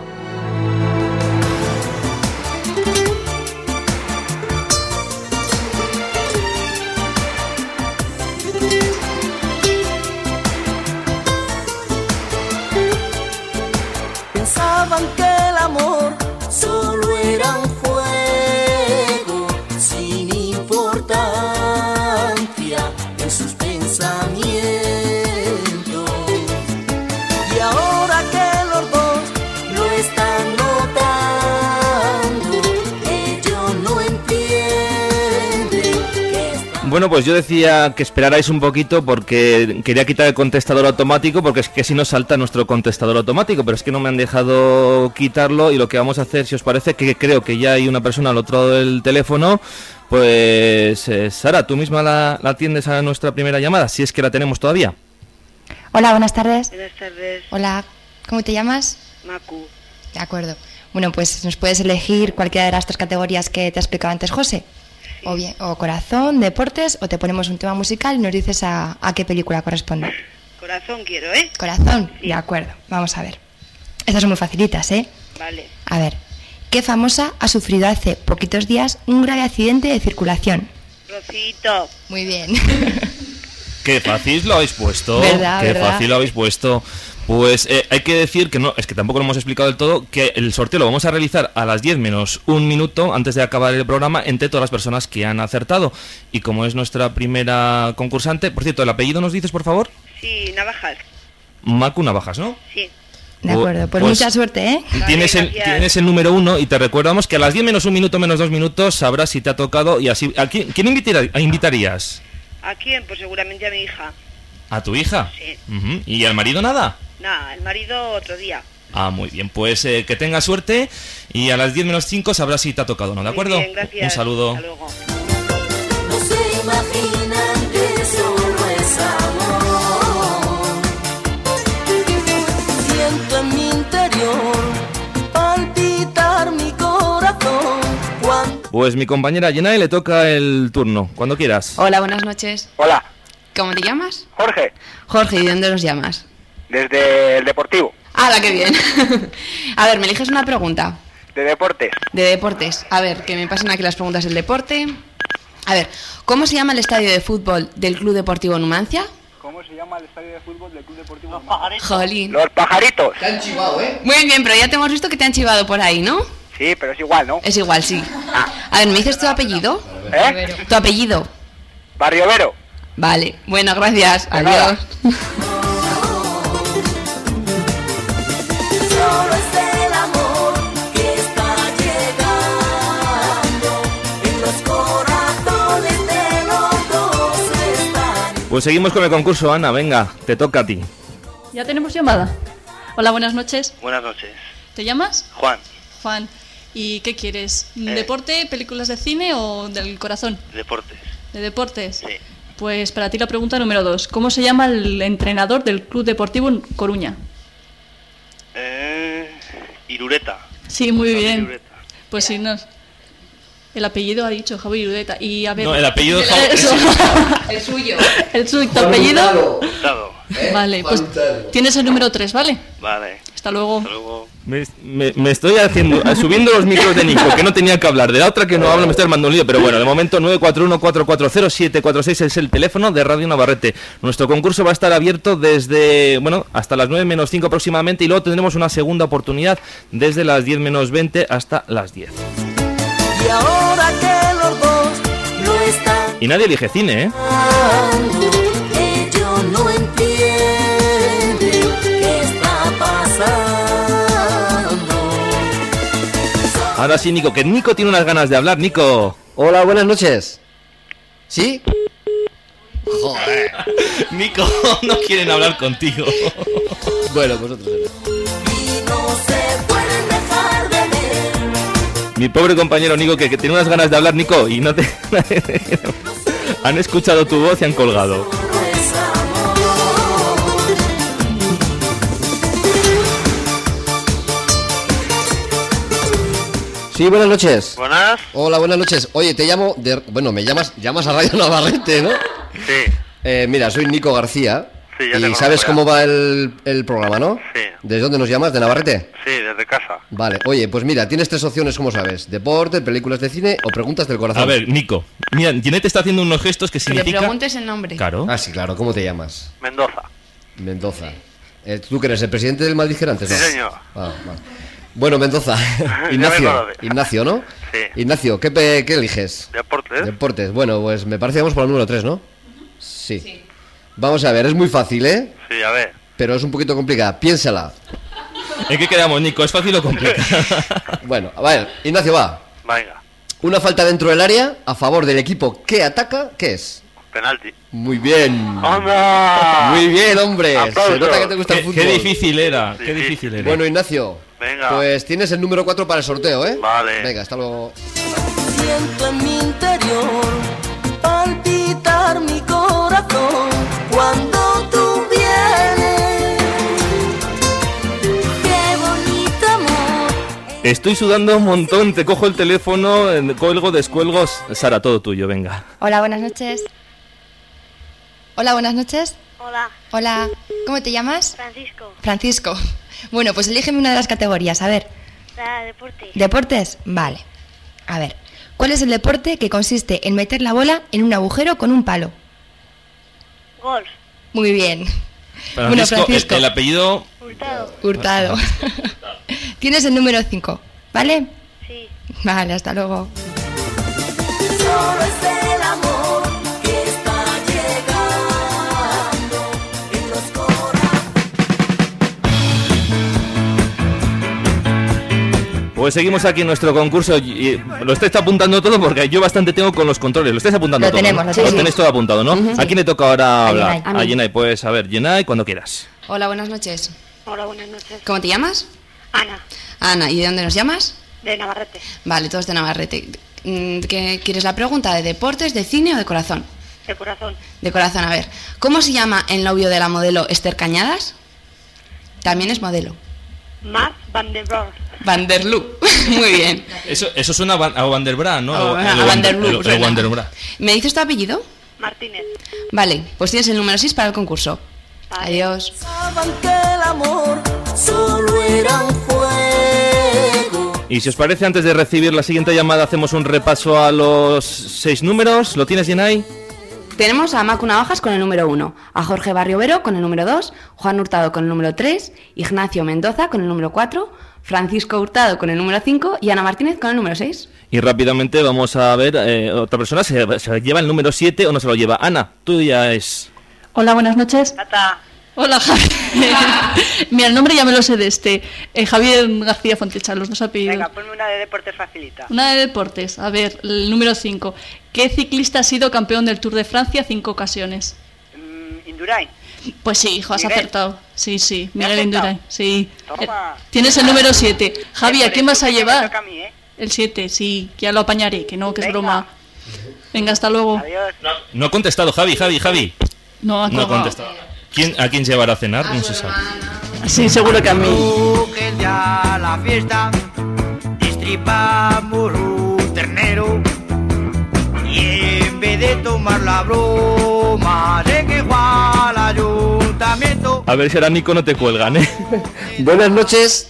Pensaban que el amor solo era un juego sin importancia en sus pensamientos. Y ahora que los dos lo están notando, ellos no entienden que están... Bueno, pues yo decía que esperarais un poquito porque quería quitar el contestador automático, porque es que si no salta nuestro contestador automático, pero es que no me han dejado quitarlo y lo que vamos a hacer, si os parece, que creo que ya hay una persona al otro lado del teléfono, pues eh, Sara, tú misma la, la atiendes a nuestra primera llamada, si es que la tenemos todavía. Hola, buenas tardes. Buenas tardes. Hola, ¿cómo te llamas? Macu. De acuerdo. Bueno, pues nos puedes elegir cualquiera de las tres categorías que te ha explicado antes José. Sí. O bien, o corazón, deportes, o te ponemos un tema musical y nos dices a, a qué película corresponde. Corazón quiero, ¿eh? Corazón, sí. De acuerdo. Vamos a ver. Estas son muy facilitas, ¿eh? Vale. A ver, ¿qué famosa ha sufrido hace poquitos días un grave accidente de circulación? Rocito. Muy bien. Qué fácil lo habéis puesto. ¿Verdad, Qué verdad? fácil lo habéis puesto. Pues eh, hay que decir que no, es que tampoco lo hemos explicado del todo, que el sorteo lo vamos a realizar a las diez menos un minuto antes de acabar el programa entre todas las personas que han acertado. Y como es nuestra primera concursante, por cierto, ¿el apellido nos dices, por favor? Sí, Navajas. Macu Navajas, ¿no? Sí. De acuerdo, pues, pues mucha suerte, ¿eh? Tienes el, tienes el número uno y te recordamos que a las diez menos un minuto menos dos minutos sabrás si te ha tocado y así... ¿A quién, quién invitara- invitarías? ¿A quién? Pues seguramente a mi hija. ¿A tu hija? Sí. Uh-huh. ¿Y al marido nada? Nada, el marido otro día. Ah, muy bien, pues eh, que tengas suerte y a las diez menos cinco sabrás si te ha tocado o no, ¿de acuerdo? Muy bien, gracias. Un saludo. Hasta luego. No se imaginan que solo es amor. Siento en mi interior palpitar mi corazón. Cuando... Pues mi compañera Jenay le toca el turno, cuando quieras. Hola, buenas noches. Hola, ¿Cómo te llamas? Jorge, Jorge, ¿y de dónde nos llamas? desde el Deportivo, ¡Hala, qué bien! A ver, me eliges una pregunta de deportes. de deportes. A ver, que me pasen aquí las preguntas del deporte. A ver, ¿cómo se llama el estadio de fútbol del Club Deportivo Numancia? ¿Cómo se llama el estadio de fútbol del Club Deportivo? Los pajaritos. Jolín. Los pajaritos. Te han chivado, ¿eh? Muy bien, pero ya te hemos visto que te han chivado por ahí, ¿no? Sí, pero es igual, ¿no? Es igual, sí. A ver, ¿me dices tu apellido? ¿Eh? ¿Tu apellido? Barrio Vero. Vale, bueno, gracias. De nada. Adiós. Solo es el amor que está llegando en los corazones de los dos están. Pues seguimos con el concurso, Ana, venga, te toca a ti. ¿Ya tenemos llamada? Hola, buenas noches. Buenas noches. ¿Te llamas? Juan, Juan. ¿Y qué quieres? Eh. ¿Deporte, películas de cine o del corazón? deportes. ¿De deportes? Sí. Pues para ti la pregunta número dos. ¿Cómo se llama el entrenador del Club Deportivo Coruña? Eh, Irureta. Sí, muy Javi bien. Irureta. Pues sí, no. El apellido ha dicho Javi Irudeta. Y a ver. No, el apellido de Javi- Eso. El suyo. El suyo, tu apellido. Hurtado. Vale, pues tienes el número tres, ¿vale? Vale. Hasta luego. Hasta luego. Me, me- me estoy haciendo subiendo los micros de Nico, que no tenía que hablar. De la otra que no hablo me estoy armando un lío. Pero bueno, de momento nueve cuatro uno cuatro cuatro cero siete cuatro seis es el teléfono de Radio Navarrete. Nuestro concurso va a estar abierto desde, bueno, hasta las nueve menos cinco aproximadamente. Y luego tendremos una segunda oportunidad desde las diez menos veinte hasta las diez. Y ahora que los dos no están, Y nadie elige cine, ¿eh? ellos no entienden qué está pasando. Ahora sí, Nico, que Nico tiene unas ganas de hablar, Nico. Hola, buenas noches. ¿Sí? Joder. Nico, no quieren hablar contigo. Bueno, vosotros. Y no se pueden dejar de ver. Mi pobre compañero Nico, que, que tiene unas ganas de hablar, Nico, y no te... Han escuchado tu voz y han colgado. Sí, buenas noches. Buenas. Hola, buenas noches. Oye, te llamo de... Bueno, me llamas llamas a Radio Navarrete, ¿no? Sí. Eh, mira, soy Nico García. Sí, ya te y conozco sabes ya. cómo va el, el programa, ¿no? Sí. ¿Desde dónde nos llamas? ¿De Navarrete? Sí, desde casa. Vale, oye, pues mira, tienes tres opciones, como sabes. Deporte, películas de cine o preguntas del corazón. A ver, Nico, mira, Ginette está haciendo unos gestos que Que le significa... preguntes el nombre. Claro. Ah, sí, claro. ¿Cómo te llamas? Mendoza. Mendoza. Eh, ¿Tú que eres el presidente del Madrid antes? Sí, no? señor. Ah, vale. Bueno, Mendoza. me Ignacio. conoces. Ignacio, ¿no? Sí. Ignacio, ¿qué, pe- qué eliges? Deportes. Deportes. Bueno, pues me parece que vamos por el número tres, ¿no? Sí. Vamos a ver, es muy fácil, ¿eh? Sí, a ver. Pero es un poquito complicada. Piénsala. ¿En qué quedamos, Nico? ¿Es fácil o complicado? Bueno, a ver, Ignacio, va. Venga. Una falta dentro del área a favor del equipo que ataca, ¿qué es? Penalti. Muy bien. ¡Anda! Muy bien, hombre. Aplauso. Se nota que te gusta el Qué, fútbol. qué difícil era, qué difícil era. Bueno, Ignacio. Venga. Pues tienes el número cuatro para el sorteo, ¿eh? Vale. Venga, hasta luego. Siento en mi interior palpitar mi corazón cuando tú vienes. Qué bonito amor. Estoy sudando un montón, te cojo el teléfono, eh, cuelgo, descuelgo. Sara, todo tuyo, venga. Hola, buenas noches. Hola, buenas noches. Hola, Hola, ¿cómo te llamas? Francisco. Francisco. Bueno, pues elígeme una de las categorías, a ver. Da deporte. ¿Deportes? Vale. A ver, ¿cuál es el deporte que consiste en meter la bola en un agujero con un palo? Golf. Muy bien. Francisco, Bueno, Francisco. El, el apellido... Hurtado. Hurtado. Tienes el número cinco, ¿vale? Sí. Vale, hasta luego. Solo es el amor que está llegando en los corazones. Pues seguimos aquí en nuestro concurso y, y lo estáis apuntando todo porque yo bastante tengo con los controles. Lo estáis apuntando Lo todo. tenemos, ¿no? lo tenemos. tenéis todo apuntado, ¿no? Ujú. ¿A quién le toca ahora A hablar? Yenay. A mí. A Yenay, pues a ver, Yenay, cuando quieras. Hola, buenas noches. Hola, buenas noches. ¿Cómo te llamas? Ana, Ana, ¿y de dónde nos llamas? de Navarrete. Vale, todos de Navarrete. Mm, ¿qué- ¿Quieres la pregunta de deportes, de cine o de corazón? De corazón. De corazón, a ver. ¿Cómo se llama el novio de la modelo Esther Cañadas? También es modelo. Max Van der Broek. Van der Loo. Muy bien. Eso, eso suena a Van, a Van der Bra, ¿no? A- El- a el Van der Loo, el- el suena. Van der Bra. ¿Me dices tu apellido? Martínez. Vale, pues tienes el número seis para el concurso. Adiós. Pensaban que el amor solo era un juego. Y si os parece, antes de recibir la siguiente llamada, hacemos un repaso a los seis números. ¿Lo tienes, Yenay? Tenemos a Macu Navajas con el número uno, a Jorge Barriovero con el número dos, Juan Hurtado con el número tres, Ignacio Mendoza con el número cuatro, Francisco Hurtado con el número cinco y Ana Martínez con el número seis. Y rápidamente vamos a ver, eh, otra persona se, se lleva el número siete o no se lo lleva. Ana, tú ya es... Hola, buenas noches. Tata. Hola, Javier. Mira, el nombre ya me lo sé de este. Eh, Javier García Fontecha, los dos apellidos. Venga, ponme una de deportes facilita. Una de deportes. A ver, el número cinco. ¿Qué ciclista ha sido campeón del Tour de Francia cinco ocasiones? Mm, Indurain. Pues sí, hijo, has Miguel. acertado. Sí, sí, ¿Me has Miguel acertado? Indurain. Sí. Toma. Eh, Tienes el número siete. Javi, Eh, ¿a quién vas a por eso que me llevar? toca a mí, ¿eh? El siete, sí, que ya lo apañaré, que no, que es Venga. broma. Venga, hasta luego. Adiós. No ha contestado, Javi, Javi, Javi. No, ha No ha colgado. contestado. ¿Quién, ¿A quién llevará a cenar? No se sabe. Sí, seguro que a mí. Coge ya la fiesta, destripamos un ternero y en vez de tomar la broma de que fue al ayuntamiento. A ver si ahora Nico no te cuelgan, ¿eh? Buenas noches.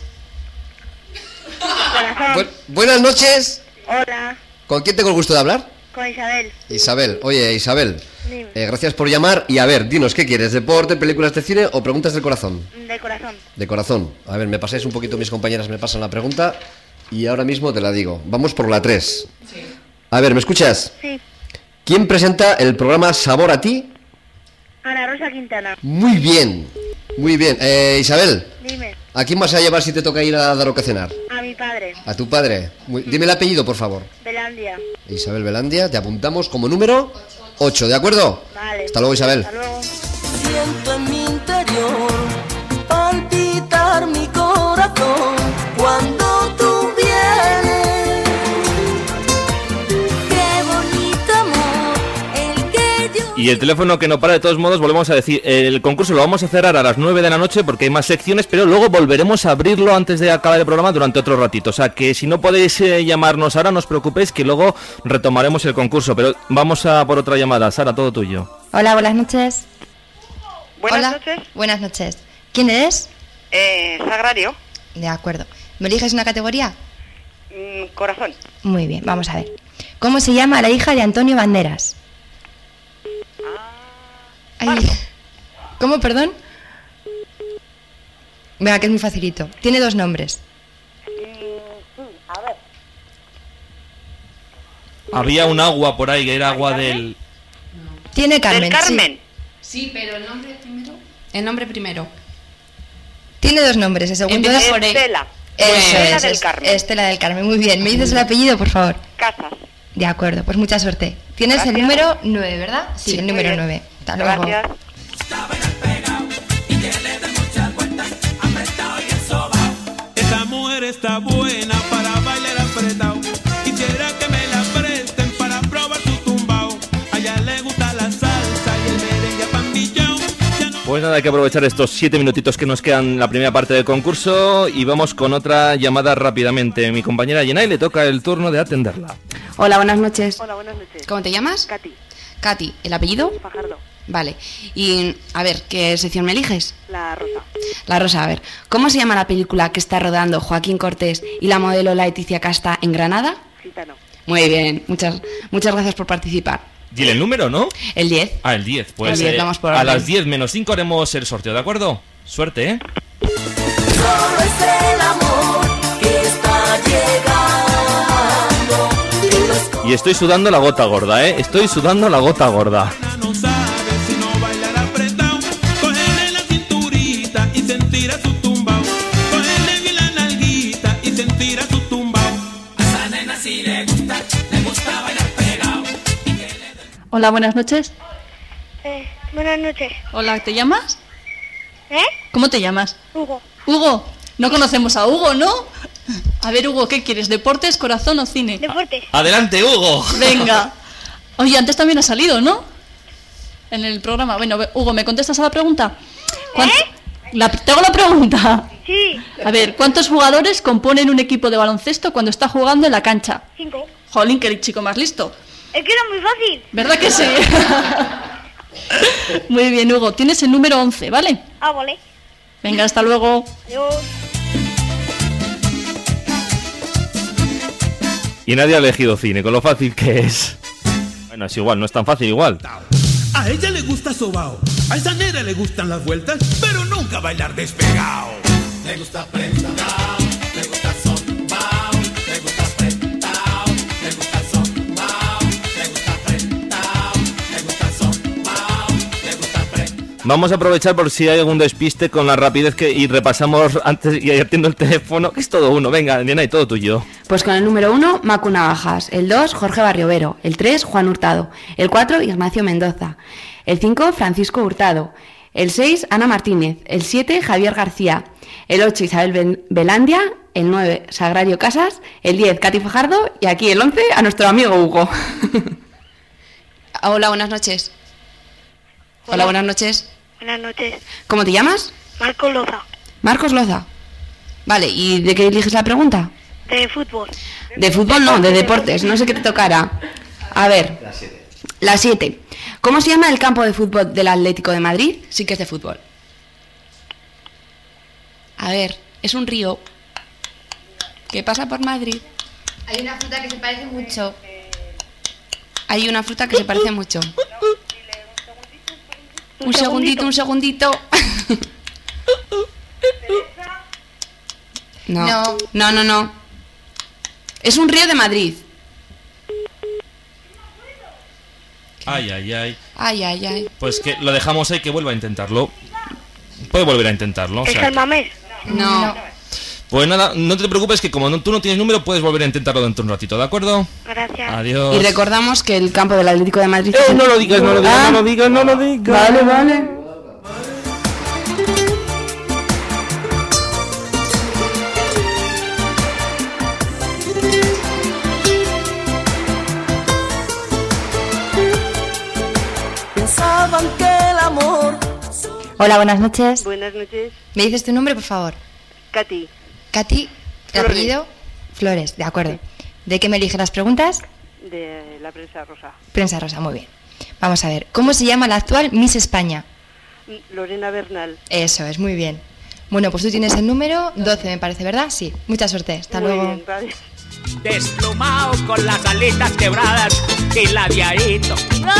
Bu- buenas noches. Hola, ¿Con quién tengo el gusto de hablar? con Isabel. Isabel. Oye, Isabel. Dime. eh, gracias por llamar. Y a ver, dinos, ¿qué quieres? ¿Deporte, películas de cine o preguntas del corazón? De corazón. De corazón. A ver, me pasáis un poquito, mis compañeras me pasan la pregunta y ahora mismo te la digo. Vamos por la tres. A ver, ¿me escuchas? Sí. ¿Quién presenta el programa Sabor a ti? Ana Rosa Quintana. Muy bien, muy bien. Eh, Isabel, Dime. ¿a quién vas a llevar si te toca ir a dar o que cenar? A mi padre. A tu padre. Muy- dime el apellido, por favor. Belandia. Isabel Belandia, te apuntamos como número ocho, ¿de acuerdo? Vale. Hasta luego, Isabel. Hasta luego. Siento en mi interior palpitar mi corazón cuando tú vienes. Qué bonito amor el que yo. Y el teléfono que no para, de todos modos, volvemos a decir, el concurso lo vamos a cerrar a las nueve de la noche porque hay más secciones, pero luego volveremos a abrirlo antes de acabar el programa durante otro ratito. O sea, que si no podéis eh, llamarnos ahora, no os preocupéis, que luego retomaremos el concurso. Pero vamos a por otra llamada. Sara, todo tuyo. Hola, buenas noches. Buenas Hola. noches. Buenas noches. ¿Quién eres? Eh, Sagrario. De acuerdo. ¿Me eliges una categoría? Mm, corazón. Muy bien, vamos a ver. ¿Cómo se llama la hija de Antonio Banderas? Ay, ¿cómo, perdón? Venga, que es muy facilito. Tiene dos nombres. A ver. Había un agua por ahí, que era agua del... Tiene Carmen. Del Carmen. Sí, pero el nombre primero. El nombre primero. Sí. Tiene dos nombres. El segundo Empieza es... por E. Estela. Eso Estela es, del es- Carmen. Estela del Carmen. Muy bien. ¿Me dices el apellido, por favor? Casas. De acuerdo, pues mucha suerte. Tienes Gracias. el número nueve, ¿verdad? Sí, Sí, el muy número bien. nueve. Hasta luego. Gracias. Esta mujer está buena para bailar apretado. Quisiera que me la presten para probar su tumbao. A ella le gusta la salsa y el merengue pandillao. Pues nada, hay que aprovechar estos siete minutitos que nos quedan en la primera parte del concurso y vamos con otra llamada rápidamente. Mi compañera Yenay le toca el turno de atenderla. Hola, buenas noches. Hola, buenas noches. ¿Cómo te llamas? Katy. Katy, ¿el apellido? Fajardo. Vale. Y, a ver, ¿qué sección me eliges? La Rosa. La Rosa, a ver. ¿Cómo se llama la película que está rodando Joaquín Cortés y la modelo Leticia Casta en Granada? Gitano. Muy bien, muchas, muchas gracias por participar. Dile el número, ¿no? El diez. Ah, el diez. Pues El diez, eh, vamos por a orden. las diez menos cinco haremos el sorteo, ¿de acuerdo? Suerte, ¿eh? Solo es el amor que está llegando. En los Y estoy sudando la gota gorda, ¿eh? Estoy sudando la gota gorda. No sabe si no bailar apretado. Cógele la cinturita y sentir a su tumbao. Cógele bien la nalguita y sentir a su tumbao. A esa nena sí le gusta, le gusta bailar pegado. Hola, buenas noches. Eh, buenas noches. Hola, ¿te llamas? ¿Eh? ¿Cómo te llamas? Hugo. Hugo. No conocemos a Hugo, ¿no? A ver, Hugo, ¿qué quieres? ¿Deportes, corazón o cine? Deportes. ¡Adelante, Hugo! Venga. Oye, antes también ha salido, ¿no? En el programa. Bueno, Hugo, ¿me contestas a la pregunta? ¿Cuánt- La, te hago la pregunta. Sí. A ver, ¿cuántos jugadores componen un equipo de baloncesto cuando está jugando en la cancha? Cinco. Jolín, que el chico más listo. Es que era muy fácil. ¿Verdad que sí? Muy bien, Hugo. Tienes el número once, ¿vale? Ah, vale. Venga, hasta luego. Adiós. Y nadie ha elegido cine, con lo fácil que es. Bueno, es igual, no es tan fácil igual. A ella le gusta sobao. A esa nena le gustan las vueltas, pero nunca bailar despegado. Le gusta apretado, le gusta zombao, le gusta apretado, le gusta zombao, le gusta apretado, le gusta zombao, le gusta apretado. Vamos a aprovechar por si hay algún despiste con la rapidez que y repasamos antes y atiendo el teléfono, que es todo uno. Venga, Nena, y todo tuyo. Pues con el número uno, Macu Navajas. El dos, Jorge Barriovero. El tres, Juan Hurtado. El cuatro, Ignacio Mendoza. El cinco, Francisco Hurtado. El seis, Ana Martínez. El siete, Javier García. El ocho, Isabel Ben- Belandia. El nueve, Sagrario Casas. El diez, Katy Fajardo. Y aquí el once, a nuestro amigo Hugo. Hola, buenas noches. Hola, buenas noches. Buenas noches. ¿Cómo te llamas? Marcos Loza. Marcos Loza. Vale, ¿y de qué eliges la pregunta? De fútbol. De fútbol no, de deportes, no sé qué te tocará. A ver, la siete. ¿Cómo se llama el campo de fútbol del Atlético de Madrid? Sí que es de fútbol. A ver, es un río que pasa por Madrid. Hay una fruta que se parece mucho. Hay una fruta que se parece mucho. Un segundito, un segundito. No, No. no, no, no. Es un río de Madrid. Ay, ay, ay. Ay, ay, ay. Pues que lo dejamos ahí, que vuelva a intentarlo. Puede volver a intentarlo. O ¿Es sea, el Mamés? No. pues nada, no te preocupes, que como no- tú no tienes número, puedes volver a intentarlo dentro de un ratito, ¿de acuerdo? Gracias. Adiós. Y recordamos que el campo del Atlético de Madrid... Eh, no lo digas, no lo digas, Ah, no lo digas, no lo digas. Vale, vale. pensaban que el amor. Hola, buenas noches. Buenas noches. ¿Me dices tu nombre, por favor? Katy. Katy, ¿el Flores. apellido? Flores, de acuerdo. ¿De qué me eligen las preguntas? De la prensa rosa. Prensa rosa, muy bien. Vamos a ver, ¿cómo se llama la actual Miss España? Lorena Bernal. Eso es, muy bien. Bueno, pues tú tienes el número doce, me parece, ¿verdad? Sí. Mucha suerte. Hasta Muy luego. bien, gracias. Desplumado con las alitas quebradas y labiadito.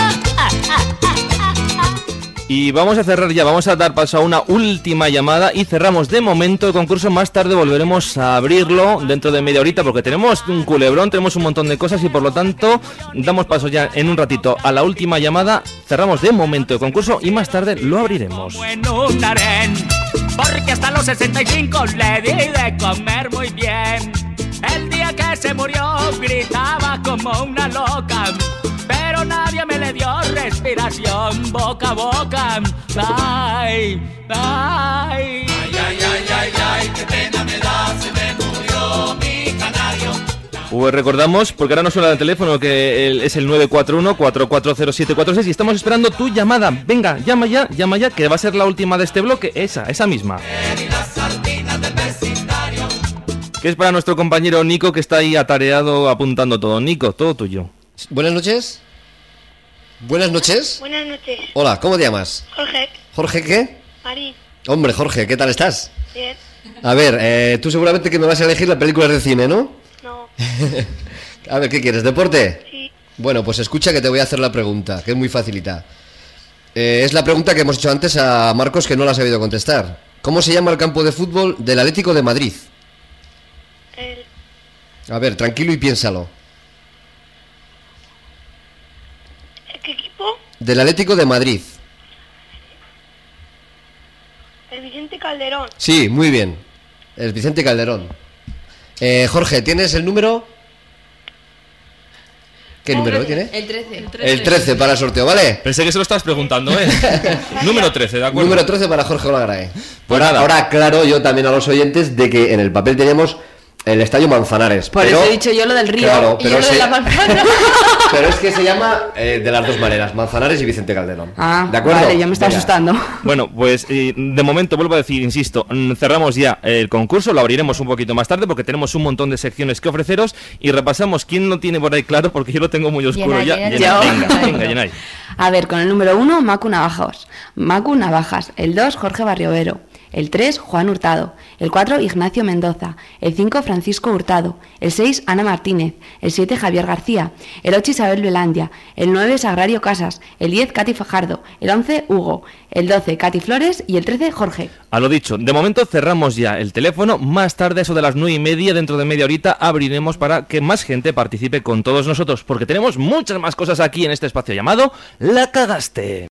Y vamos a cerrar ya, vamos a dar paso a una última llamada y cerramos de momento el concurso. Más tarde volveremos a abrirlo dentro de media horita porque tenemos un culebrón, tenemos un montón de cosas y por lo tanto damos paso ya en un ratito a la última llamada. Cerramos de momento el concurso y más tarde lo abriremos. En un harén, porque hasta los sesenta y cinco le di de comer muy bien. El día que se murió, gritaba como una loca, pero nadie me le dio respiración boca a boca. Ay, ay, ay, ay, ay, ay, ay, qué pena me da, se me murió mi canario. Pues recordamos, porque ahora no suena el teléfono, que el- es el nueve cuatro uno, cuatro cuatro cero, siete cuatro seis y estamos esperando tu llamada. Venga, llama ya, llama ya, que va a ser la última de este bloque, esa, esa misma. Que es para nuestro compañero Nico, que está ahí atareado apuntando todo. Nico, todo tuyo. Buenas noches. Buenas noches. Buenas noches. Hola, ¿cómo te llamas? Jorge. ¿Jorge qué? Mari. Hombre, Jorge, ¿qué tal estás? Bien. A ver, eh, tú seguramente que me vas a elegir las películas de cine, ¿no? No. A ver, ¿qué quieres? ¿Deporte? Sí. Bueno, pues escucha que te voy a hacer la pregunta, que es muy facilita. Eh, es la pregunta que hemos hecho antes a Marcos, que no la ha sabido contestar. ¿Cómo se llama el campo de fútbol del Atlético de Madrid? El... A ver, tranquilo y piénsalo. ¿Qué equipo? Del Atlético de Madrid. El Vicente Calderón. Sí, muy bien. El Vicente Calderón. Eh, Jorge, ¿tienes el número? ¿Qué número tiene? El trece. El trece para el sorteo, ¿vale? Pensé que se lo estabas preguntando, ¿eh? Número trece, ¿de acuerdo? Número trece para Jorge Olagrae. Pues ahora, nada. ahora aclaro yo también a los oyentes de que en el papel teníamos el Estadio Manzanares. Por pero, eso he dicho yo lo del río Claro, y pero yo lo se- de la manzana. pero es que se llama eh, de las dos maneras, Manzanares y Vicente Calderón. Ah, ¿De acuerdo? vale, ya me está Venga. asustando. Bueno, pues eh, de momento vuelvo a decir, insisto, mm, cerramos ya el concurso, lo abriremos un poquito más tarde porque tenemos un montón de secciones que ofreceros y repasamos quién lo tiene por ahí claro porque yo lo tengo muy oscuro Yenay, ya. Yenay. Yenay, Yo. venga, venga, Yenay. A ver, con el número uno, Macu Navajas. Macu Navajas. El dos, Jorge Barriovero. El tres, Juan Hurtado. El cuatro, Ignacio Mendoza. El cinco, Francisco Hurtado. El seis, Ana Martínez. El siete, Javier García. El ocho, Isabel Belandia. El nueve, Sagrario Casas. El diez, Katy Fajardo. El once, Hugo. El doce, Katy Flores. Y el trece, Jorge. A lo dicho, de momento cerramos ya el teléfono, más tarde, eso de las nueve y media, dentro de media horita, abriremos para que más gente participe con todos nosotros, porque tenemos muchas más cosas aquí en este espacio llamado La Cagaste.